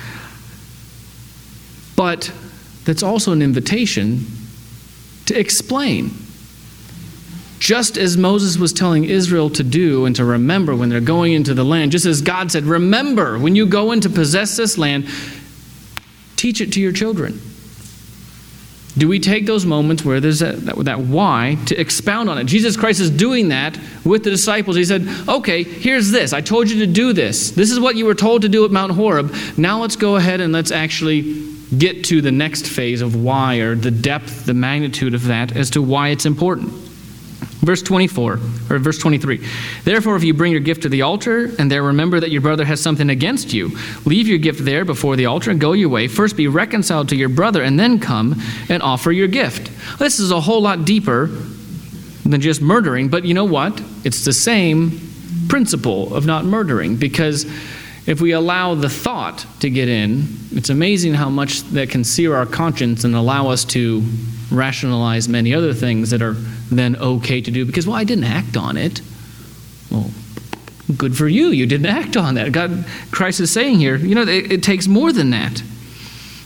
But that's also an invitation to explain. Just as Moses was telling Israel to do and to remember when they're going into the land, just as God said, remember, when you go in to possess this land, teach it to your children. Do we take those moments where there's that, that, that why to expound on it? Jesus Christ is doing that with the disciples. He said, okay, here's this. I told you to do this. This is what you were told to do at Mount Horeb. Now let's go ahead and let's actually get to the next phase of why, or the depth, the magnitude of that as to why it's important. Verse twenty-four, or verse twenty-three. Therefore, if you bring your gift to the altar, and there remember that your brother has something against you, leave your gift there before the altar and go your way. First be reconciled to your brother, and then come and offer your gift. This is a whole lot deeper than just murdering, but you know what? It's the same principle of not murdering, because if we allow the thought to get in, it's amazing how much that can sear our conscience and allow us to rationalize many other things that are then okay to do because, well, I didn't act on it. Well, good for you. You didn't act on that. God, Christ is saying here, you know, it, it takes more than that.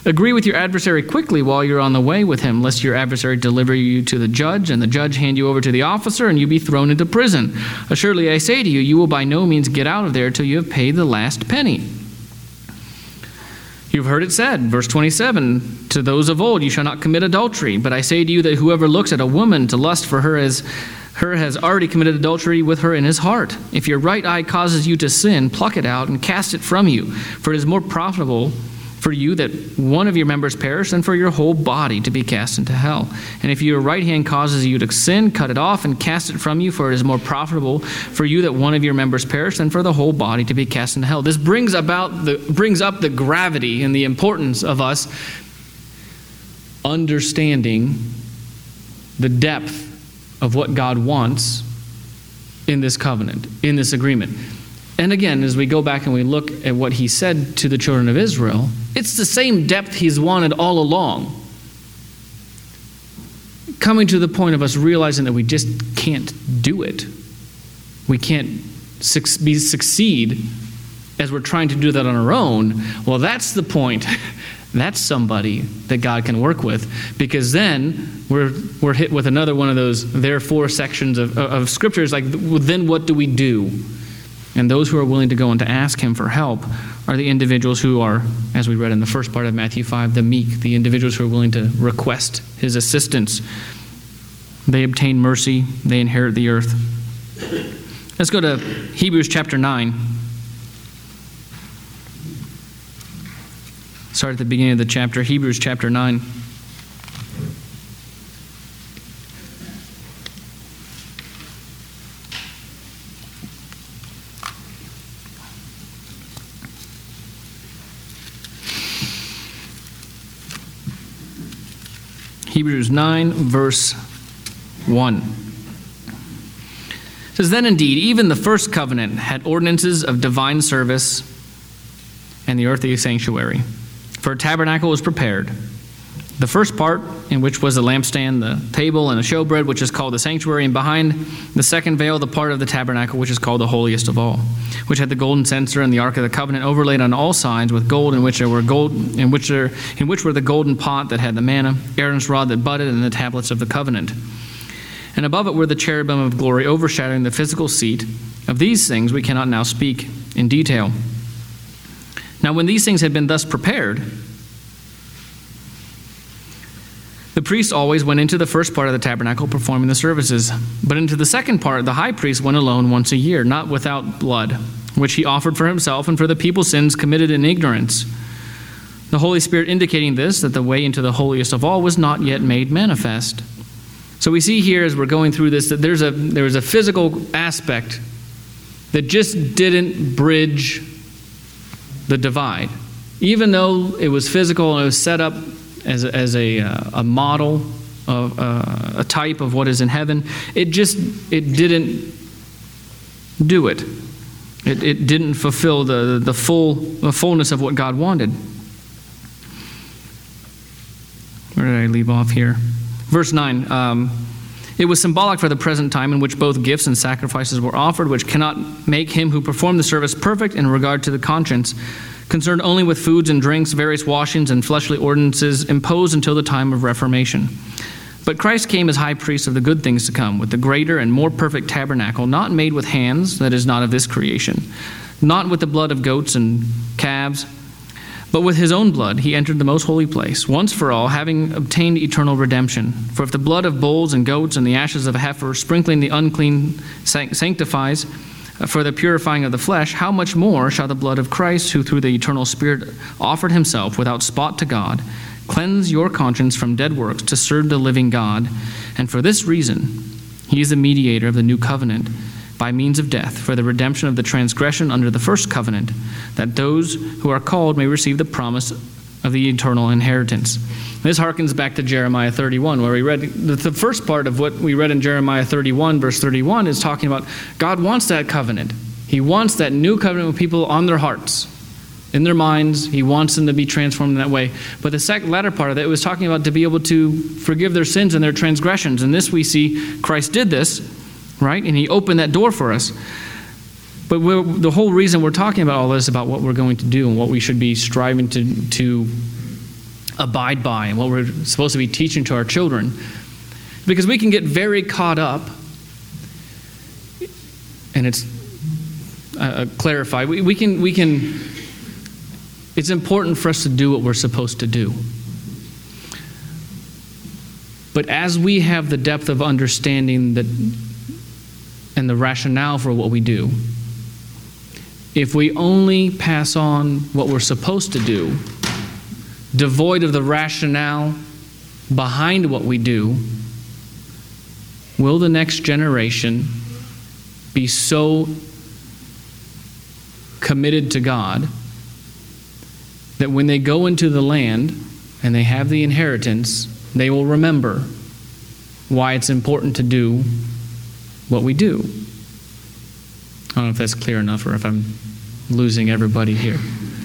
Agree with your adversary quickly while you're on the way with him, lest your adversary deliver you to the judge, and the judge hand you over to the officer, and you be thrown into prison. Assuredly, I say to you, you will by no means get out of there till you have paid the last penny. You've heard it said, verse twenty-seven, to those of old, you shall not commit adultery. But I say to you that whoever looks at a woman to lust for her as her has already committed adultery with her in his heart. If your right eye causes you to sin, pluck it out and cast it from you. For it is more profitable for you that one of your members perish than for your whole body to be cast into hell. And if your right hand causes you to sin, cut it off and cast it from you, for it is more profitable for you that one of your members perish than for the whole body to be cast into hell. This brings about the brings up the gravity and the importance of us understanding the depth of what God wants in this covenant, in this agreement. And again, as we go back and we look at what he said to the children of Israel, it's the same depth he's wanted all along. Coming to the point of us realizing that we just can't do it. We can't su- be, succeed as we're trying to do that on our own. Well, that's the point. That's somebody that God can work with, because then we're we're hit with another one of those therefore sections of, of scriptures, like, well, then what do we do? And those who are willing to go and to ask him for help are the individuals who are, as we read in the first part of Matthew five, the meek, the individuals who are willing to request his assistance. They obtain mercy, they inherit the earth. Let's go to Hebrews chapter nine. Start at the beginning of the chapter, Hebrews chapter nine. Hebrews nine, verse one. It says, then indeed, even the first covenant had ordinances of divine service and the earthly sanctuary. For a tabernacle was prepared. The first part, in which was the lampstand, the table, and a showbread, which is called the sanctuary, and behind the second veil, the part of the tabernacle, which is called the holiest of all, which had the golden censer and the ark of the covenant overlaid on all sides with gold, in which there were gold, in which there, in which were the golden pot that had the manna, Aaron's rod that budded, and the tablets of the covenant. And above it were the cherubim of glory overshadowing the physical seat. Of these things we cannot now speak in detail. Now when these things had been thus prepared, the priest always went into the first part of the tabernacle performing the services. But into the second part, the high priest went alone once a year, not without blood, which he offered for himself and for the people's sins committed in ignorance. The Holy Spirit indicating this, that the way into the holiest of all was not yet made manifest. So we see here as we're going through this that there's a there's a physical aspect that just didn't bridge the divide. Even though it was physical and it was set up as a, as a, uh, a model, of uh, a type of what is in heaven, it just, it didn't do it. It, it didn't fulfill the, the full the fullness of what God wanted. Where did I leave off here? Verse nine. Um, It was symbolic for the present time in which both gifts and sacrifices were offered, which cannot make him who performed the service perfect in regard to the conscience, concerned only with foods and drinks, various washings, and fleshly ordinances imposed until the time of Reformation. But Christ came as high priest of the good things to come, with the greater and more perfect tabernacle, not made with hands, that is not of this creation, not with the blood of goats and calves, but with his own blood he entered the most holy place, once for all, having obtained eternal redemption. For if the blood of bulls and goats and the ashes of a heifer, sprinkling the unclean, sanctifies for the purifying of the flesh, how much more shall the blood of Christ, who through the eternal Spirit offered himself without spot to God, cleanse your conscience from dead works to serve the living God? And for this reason he is the mediator of the new covenant, by means of death, for the redemption of the transgression under the first covenant, that those who are called may receive the promise of the eternal inheritance. This harkens back to Jeremiah thirty-one, where we read the first part of what we read in Jeremiah thirty-one, verse thirty-one, is talking about God wants that covenant. He wants that new covenant with people on their hearts, in their minds. He wants them to be transformed in that way. But the second, latter part of it was talking about to be able to forgive their sins and their transgressions. And this we see Christ did this, right? And he opened that door for us. But we're, the whole reason we're talking about all this, about what we're going to do and what we should be striving to, to abide by and what we're supposed to be teaching to our children. Because we can get very caught up, and it's uh, clarified, we, we can, we can, it's important for us to do what we're supposed to do. But as we have the depth of understanding that and the rationale for what we do, if we only pass on what we're supposed to do, devoid of the rationale behind what we do, will the next generation be so committed to God that when they go into the land and they have the inheritance, they will remember why it's important to do what we do? I don't know if that's clear enough or if I'm losing everybody here.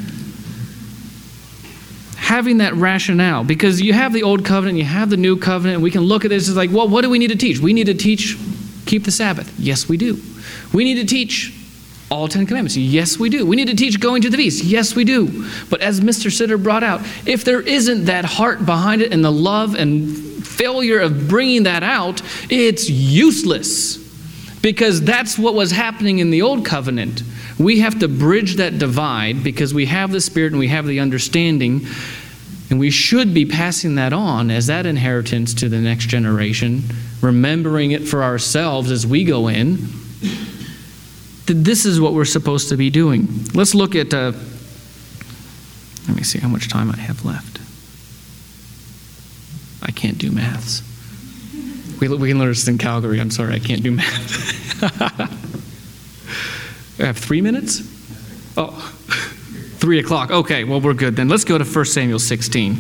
Having that rationale, because you have the old covenant, you have the new covenant, and we can look at this as like, well, what do we need to teach? We need to teach, keep the Sabbath. Yes, we do. We need to teach all Ten Commandments. Yes, we do. We need to teach going to the feast. Yes, we do. But as Mister Sitter brought out, if there isn't that heart behind it and the love and failure of bringing that out, it's useless. Because that's what was happening in the old covenant. We have to bridge that divide because we have the Spirit and we have the understanding, and we should be passing that on as that inheritance to the next generation, remembering it for ourselves as we go in, that this is what we're supposed to be doing. Let's look at, uh, let me see how much time I have left. I can't do maths. We, we can learn this in Calgary. I'm sorry, I can't do math. I have three minutes? Oh, three o'clock. Okay, well, we're good then. Let's go to First Samuel sixteen.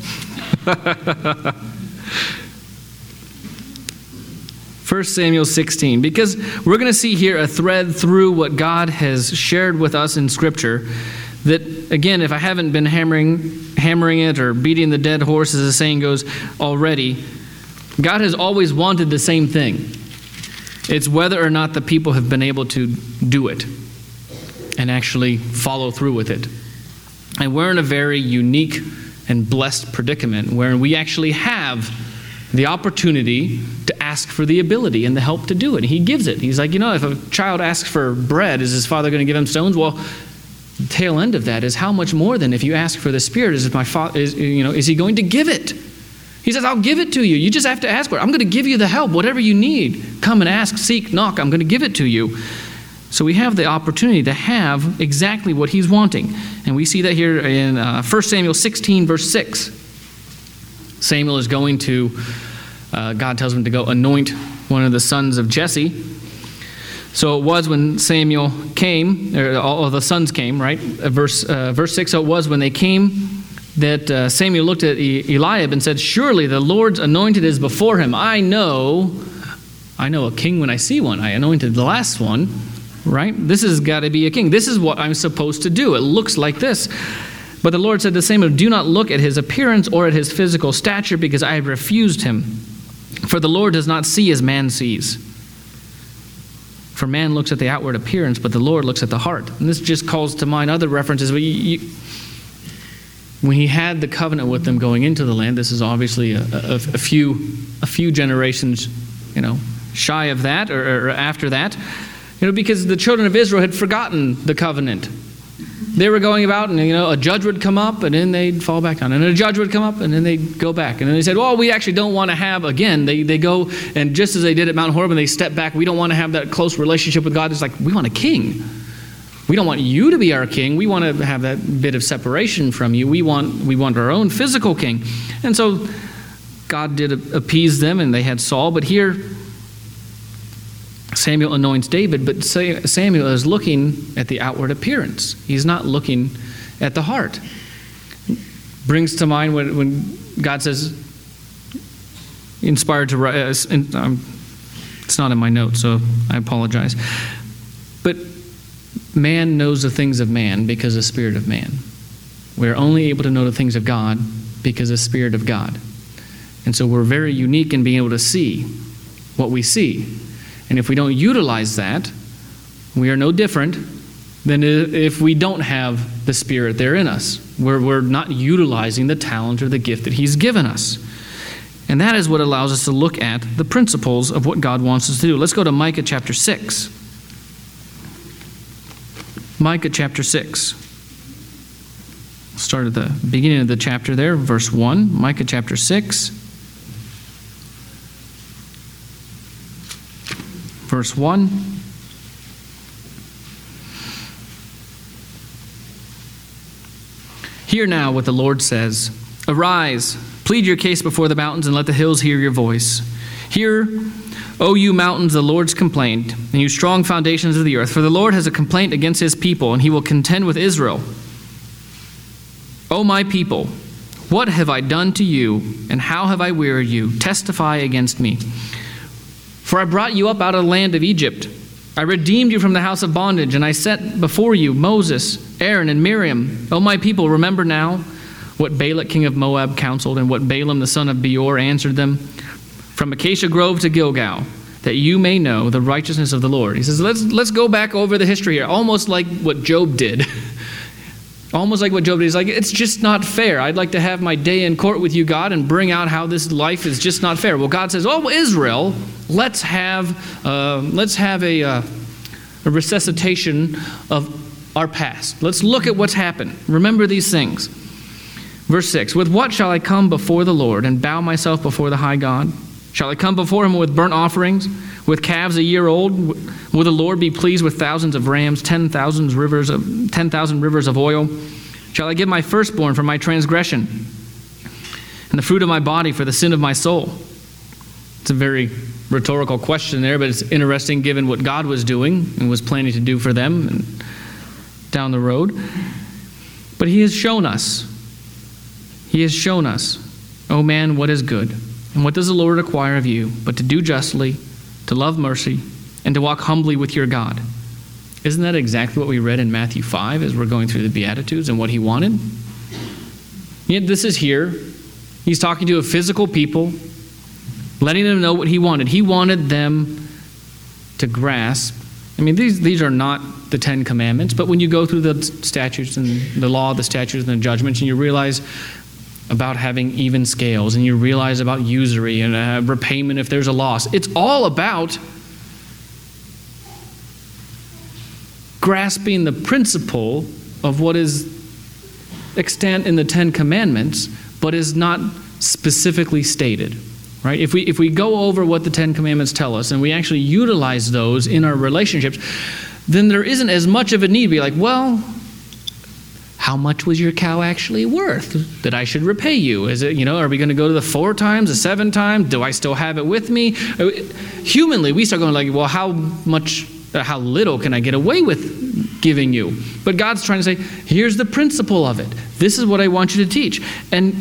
First Samuel sixteen, because we're going to see here a thread through what God has shared with us in Scripture that, again, if I haven't been hammering, hammering it or beating the dead horse, as the saying goes already, God has always wanted the same thing. It's whether or not the people have been able to do it and actually follow through with it. And we're in a very unique and blessed predicament where we actually have the opportunity to ask for the ability and the help to do it. He gives it. He's like, you know, if a child asks for bread, is his father going to give him stones? Well, the tail end of that is how much more than if you ask for the Spirit, is my father, is, you know, is he going to give it? He says, I'll give it to you. You just have to ask for it. I'm going to give you the help, whatever you need. Come and ask, seek, knock. I'm going to give it to you. So we have the opportunity to have exactly what he's wanting. And we see that here in uh, First Samuel sixteen, verse six. Samuel is going to, uh, God tells him to go anoint one of the sons of Jesse. So it was when Samuel came, or all of the sons came, right? Uh, verse, uh, verse six, so it was when they came that uh, Samuel looked at e- Eliab and said, surely the Lord's anointed is before him. I know, I know a king when I see one. I anointed the last one, right? This has got to be a king. This is what I'm supposed to do. It looks like this. But the Lord said to Samuel, do not look at his appearance or at his physical stature, because I have refused him. For the Lord does not see as man sees. For man looks at the outward appearance, but the Lord looks at the heart. And this just calls to mind other references. But you, you, when he had the covenant with them going into the land, this is obviously a, a, a few a few generations, you know, shy of that or, or after that, you know, because the children of Israel had forgotten the covenant. They were going about, and you know, a judge would come up, and then they'd fall back down, and a judge would come up, and then they'd go back, and then they said, "Well, we actually don't want to have again." They they go, and just as they did at Mount Horeb, and they step back. We don't want to have that close relationship with God. It's like, we want a king. We don't want you to be our king. We want to have that bit of separation from you. We want we want our own physical king. And so God did appease them, and they had Saul. But here, Samuel anoints David, but Samuel is looking at the outward appearance. He's not looking at the heart. Brings to mind when, when God says, inspired to write, uh, um, it's not in my notes, so I apologize. But man knows the things of man because of the Spirit of man. We're only able to know the things of God because of the Spirit of God. And so we're very unique in being able to see what we see. And if we don't utilize that, we are no different than if we don't have the Spirit there in us. We're, we're not utilizing the talent or the gift that He's given us. And that is what allows us to look at the principles of what God wants us to do. Let's go to Micah chapter six. Micah chapter six. Start at the beginning of the chapter there, verse one. Micah chapter six. Verse one. Hear now what the Lord says. Arise, plead your case before the mountains, and let the hills hear your voice. Hear, O you mountains, the Lord's complaint, and you strong foundations of the earth. For the Lord has a complaint against His people, and He will contend with Israel. O my people, what have I done to you, and how have I wearied you? Testify against me. For I brought you up out of the land of Egypt. I redeemed you from the house of bondage, and I set before you Moses, Aaron, and Miriam. O my people, remember now what Balak king of Moab counseled, and what Balaam the son of Beor answered them. From Acacia Grove to Gilgal, that you may know the righteousness of the Lord. He says, let's, let's go back over the history here, almost like what Job did. Almost like what Job did. He's like, it's just not fair. I'd like to have my day in court with you, God, and bring out how this life is just not fair. Well, God says, oh, Israel, let's have uh, let's have a, uh, a resuscitation of our past. Let's look at what's happened. Remember these things. Verse six, with what shall I come before the Lord and bow myself before the high God? Shall I come before Him with burnt offerings, with calves a year old? Will the Lord be pleased with thousands of rams, ten thousand rivers of ten thousand rivers of oil? Shall I give my firstborn for my transgression, and the fruit of my body for the sin of my soul? It's a very rhetorical question there, but it's interesting given what God was doing and was planning to do for them and down the road. But He has shown us. He has shown us, oh man, what is good. And what does the Lord require of you but to do justly, to love mercy, and to walk humbly with your God? Isn't that exactly what we read in Matthew five as we're going through the Beatitudes and what He wanted? Yet this is here. He's talking to a physical people, letting them know what He wanted. He wanted them to grasp. I mean, these, these are not the Ten Commandments, but when you go through the statutes and the law, the statutes and the judgments, and you realize about having even scales, and you realize about usury and uh, repayment if there's a loss. It's all about grasping the principle of what is extant in the Ten Commandments, but is not specifically stated. Right? If we if we go over what the Ten Commandments tell us and we actually utilize those in our relationships, then there isn't as much of a need to be like, well, how much was your cow actually worth that I should repay you? Is it, you know, are we going to go to the four times, the seven times? Do I still have it with me? Humanly, we start going like, well, how much, how little can I get away with giving you? But God's trying to say, here's the principle of it. This is what I want you to teach. And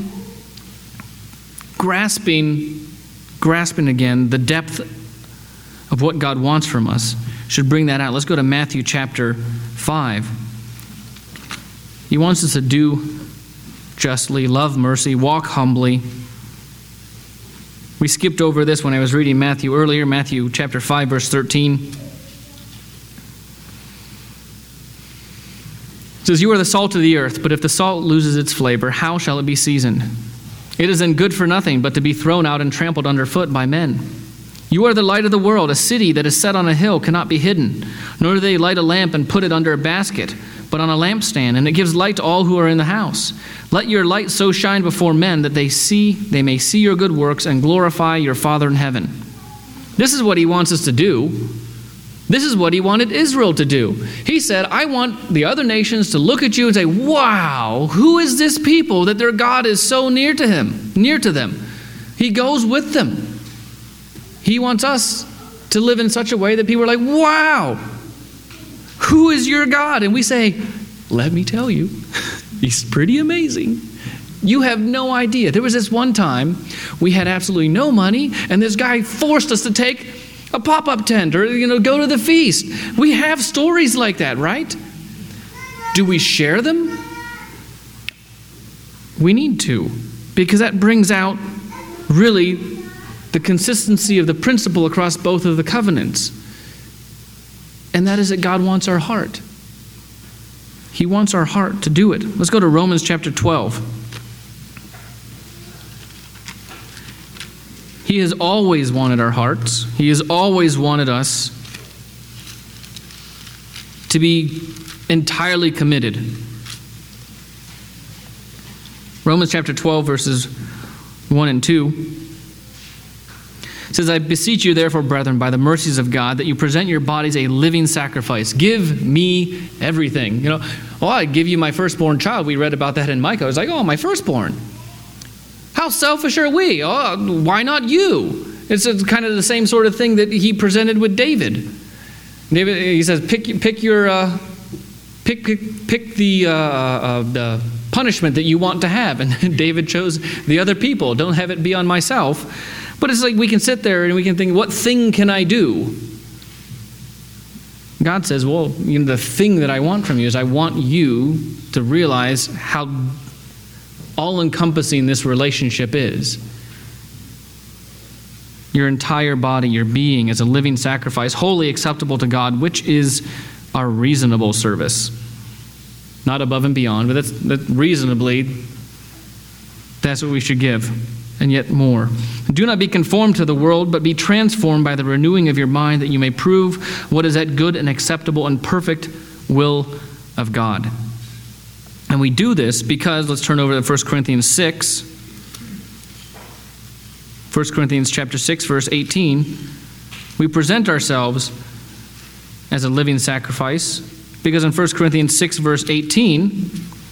grasping, grasping again the depth of what God wants from us should bring that out. Let's go to Matthew chapter five. He wants us to do justly, love mercy, walk humbly. We skipped over this when I was reading Matthew earlier, Matthew chapter five, verse thirteen. It says, you are the salt of the earth, but if the salt loses its flavor, how shall it be seasoned? It is then good for nothing but to be thrown out and trampled underfoot by men. You are the light of the world. A city that is set on a hill cannot be hidden, nor do they light a lamp and put it under a basket, but on a lampstand, and it gives light to all who are in the house. Let your light so shine before men that they see, they may see your good works and glorify your Father in heaven. This is what He wants us to do. This is what He wanted Israel to do. He said, I want the other nations to look at you and say, wow, who is this people that their God is so near to him, near to them? He goes with them. He wants us to live in such a way that people are like, wow, who is your God? And we say, let me tell you, He's pretty amazing. You have no idea. There was this one time we had absolutely no money, and this guy forced us to take a pop-up tent or, you know, go to the feast. We have stories like that, right? Do we share them? We need to, because that brings out really the consistency of the principle across both of the covenants. And that is that God wants our heart. He wants our heart to do it. Let's go to Romans chapter twelve. He has always wanted our hearts. He has always wanted us to be entirely committed. Romans chapter twelve, verses one and two. It says, I beseech you therefore, brethren, by the mercies of God, that you present your bodies a living sacrifice. Give me everything. You know, oh, I give you my firstborn child. We read about that in Micah. I was like, oh, my firstborn. How selfish are we? Oh, why not you? It's kind of the same sort of thing that he presented with David. David, he says, pick pick your uh, pick pick, pick the, uh, uh, the punishment that you want to have, and David chose the other people. Don't have it be on myself. But it's like we can sit there and we can think, what thing can I do? God says, well, you know, the thing that I want from you is I want you to realize how all-encompassing this relationship is. Your entire body, your being, is a living sacrifice, wholly acceptable to God, which is our reasonable service. Not above and beyond, but that's, that reasonably, that's what we should give. And yet more. Do not be conformed to the world, but be transformed by the renewing of your mind, that you may prove what is that good and acceptable and perfect will of God. And we do this because, let's turn over to First Corinthians six. First Corinthians chapter six, verse eighteen. We present ourselves as a living sacrifice, because in First Corinthians six, verse eighteen,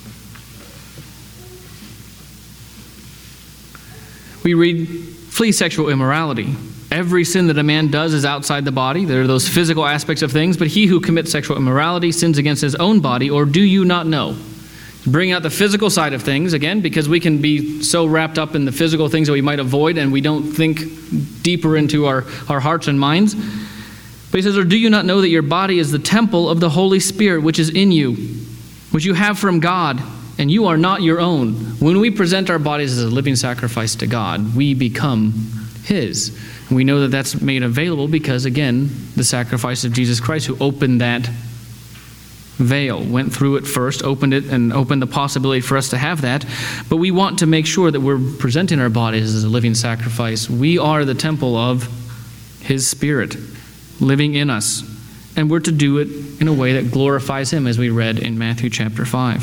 we read, flee sexual immorality. Every sin that a man does is outside the body. There are those physical aspects of things, but he who commits sexual immorality sins against his own body, or do you not know? Bring out the physical side of things, again, because we can be so wrapped up in the physical things that we might avoid, and we don't think deeper into our, our hearts and minds. But he says, or do you not know that your body is the temple of the Holy Spirit, which is in you, which you have from God, and you are not your own? When we present our bodies as a living sacrifice to God, we become His. And we know that that's made available because, again, the sacrifice of Jesus Christ, who opened that veil, went through it first, opened it, and opened the possibility for us to have that. But we want to make sure that we're presenting our bodies as a living sacrifice. We are the temple of His Spirit living in us. And we're to do it in a way that glorifies Him, as we read in Matthew chapter five.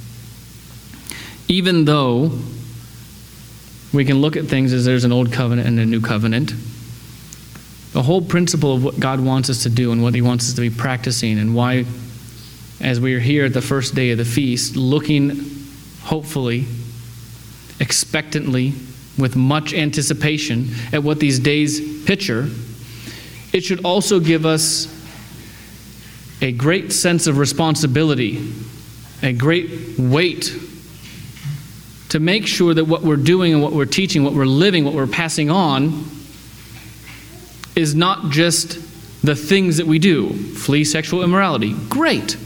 Even though we can look at things as there's an old covenant and a new covenant, the whole principle of what God wants us to do and what He wants us to be practicing, and why, as we are here at the first day of the feast, looking hopefully, expectantly, with much anticipation at what these days picture, it should also give us a great sense of responsibility, a great weight to make sure that what we're doing and what we're teaching, what we're living, what we're passing on is not just the things that we do. Flee sexual immorality. Great.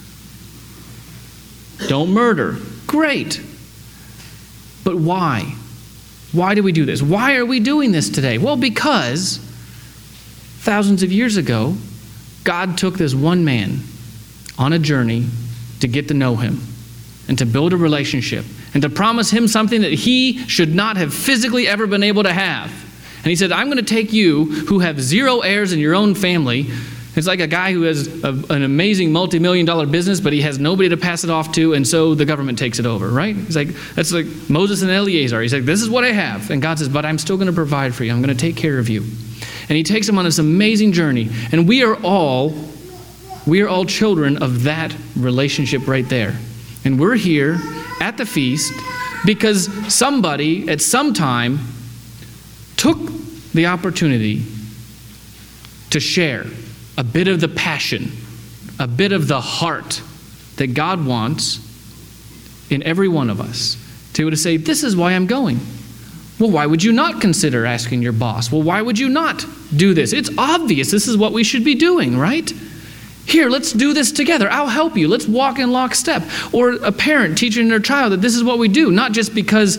Don't murder. Great. But why? Why do we do this? Why are we doing this today? Well, because thousands of years ago, God took this one man on a journey to get to know Him and to build a relationship and to promise him something that he should not have physically ever been able to have. And He said, I'm going to take you who have zero heirs in your own family. It's like a guy who has a, an amazing multi-million dollar business, but he has nobody to pass it off to, and so the government takes it over, right? He's like, that's like Moses and Eleazar. He's like, this is what I have. And God says, but I'm still going to provide for you. I'm going to take care of you. And He takes him on this amazing journey. And we are all, we are all children of that relationship right there. And we're here at the feast because somebody at some time took the opportunity to share a bit of the passion, a bit of the heart that God wants in every one of us, to be able to say, this is why I'm going. Well, why would you not consider asking your boss? Well, why would you not do this? It's obvious this is what we should be doing, right? Here, let's do this together. I'll help you. Let's walk in lockstep. Or a parent teaching their child that this is what we do, not just because,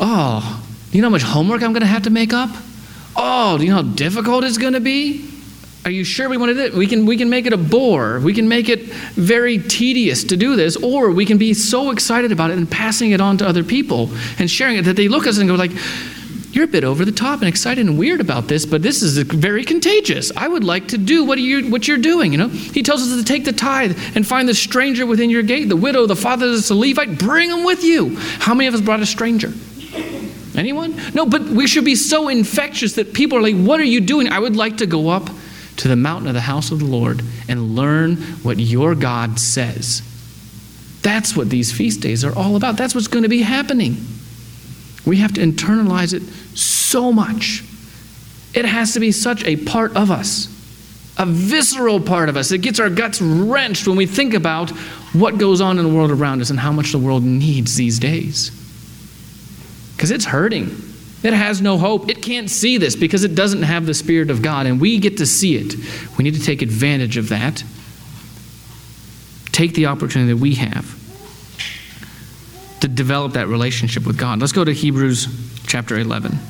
oh, do you know how much homework I'm going to have to make up? Oh, do you know how difficult it's going to be? Are you sure we want to do it? We can, we can make it a bore. We can make it very tedious to do this, or we can be so excited about it and passing it on to other people and sharing it that they look at us and go like, you're a bit over the top and excited and weird about this, but this is very contagious. I would like to do what, you, what you're doing, you know? He tells us to take the tithe and find the stranger within your gate, the widow, the fatherless, the Levite, bring them with you. How many of us brought a stranger? Anyone? No, but we should be so infectious that people are like, what are you doing? I would like to go up to the mountain of the house of the Lord and learn what your God says. That's what these feast days are all about. That's what's going to be happening. We have to internalize it so much. It has to be such a part of us, a visceral part of us. It gets our guts wrenched when we think about what goes on in the world around us and how much the world needs these days. Because it's hurting. It has no hope. It can't see this because it doesn't have the Spirit of God, and we get to see it. We need to take advantage of that. Take the opportunity that we have to develop that relationship with God. Let's go to Hebrews chapter eleven.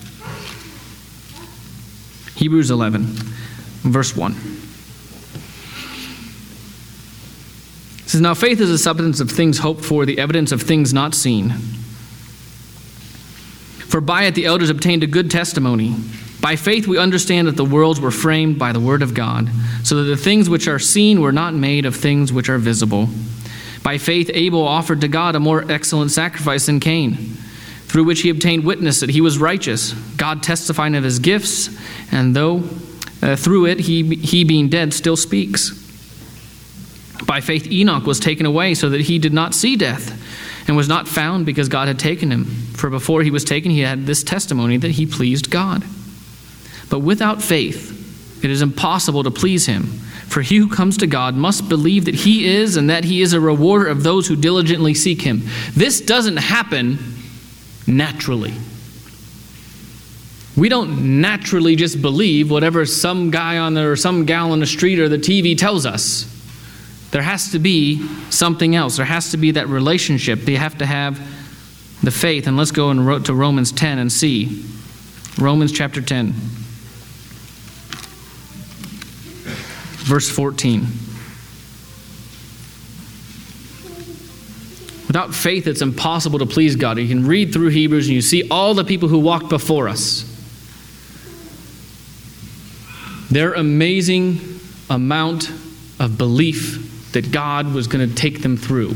Hebrews eleven, verse one. It says, now faith is the substance of things hoped for, the evidence of things not seen. For by it the elders obtained a good testimony. By faith we understand that the worlds were framed by the word of God, so that the things which are seen were not made of things which are visible. By faith Abel offered to God a more excellent sacrifice than Cain, through which he obtained witness that he was righteous, God testifying of his gifts, and though uh, through it he, he being dead still speaks. By faith Enoch was taken away so that he did not see death, and was not found because God had taken him. For before he was taken, he had this testimony that he pleased God. But without faith, it is impossible to please him. For he who comes to God must believe that he is, and that he is a rewarder of those who diligently seek him. This doesn't happen naturally. We don't naturally just believe whatever some guy on the, or some gal on the street or the T V tells us. There has to be something else. There has to be that relationship. You have to have the faith. And let's go and to Romans ten and see. Romans chapter ten. Verse fourteen. Without faith, it's impossible to please God. You can read through Hebrews and you see all the people who walked before us. Their amazing amount of belief that God was going to take them through.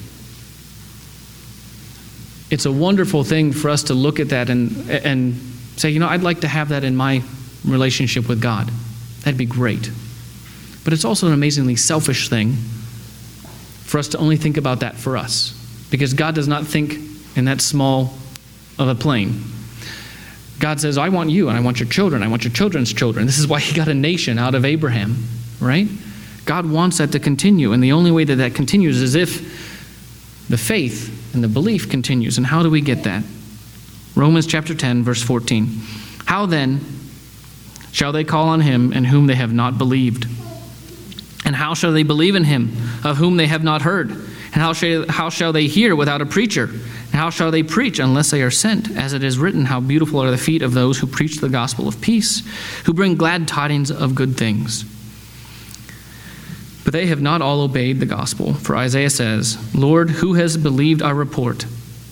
It's a wonderful thing for us to look at that and, and say, you know, I'd like to have that in my relationship with God. That'd be great. But it's also an amazingly selfish thing for us to only think about that for us. Because God does not think in that small of a plane. God says, I want you, and I want your children, I want your children's children. This is why he got a nation out of Abraham, right? God wants that to continue, and the only way that that continues is if the faith and the belief continues. And how do we get that? Romans chapter ten, verse fourteen. How then shall they call on him in whom they have not believed? And how shall they believe in him of whom they have not heard? And how shall, how shall they hear without a preacher? And how shall they preach unless they are sent? As it is written, how beautiful are the feet of those who preach the gospel of peace, who bring glad tidings of good things. But they have not all obeyed the gospel. For Isaiah says, Lord, who has believed our report?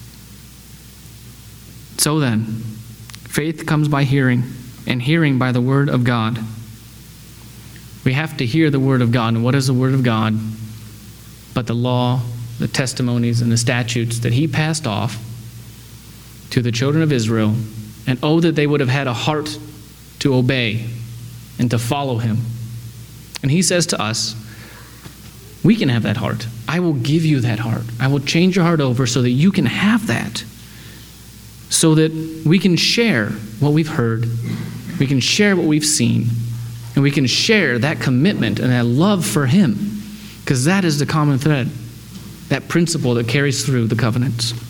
So then, faith comes by hearing, and hearing by the word of God. We have to hear the word of God. And what is the word of God? But the law, the testimonies, and the statutes that he passed off to the children of Israel. And oh, that they would have had a heart to obey and to follow him. And he says to us, we can have that heart. I will give you that heart. I will change your heart over so that you can have that. So that we can share what we've heard. We can share what we've seen. And we can share that commitment and that love for him. Because that is the common thread. That principle that carries through the covenants.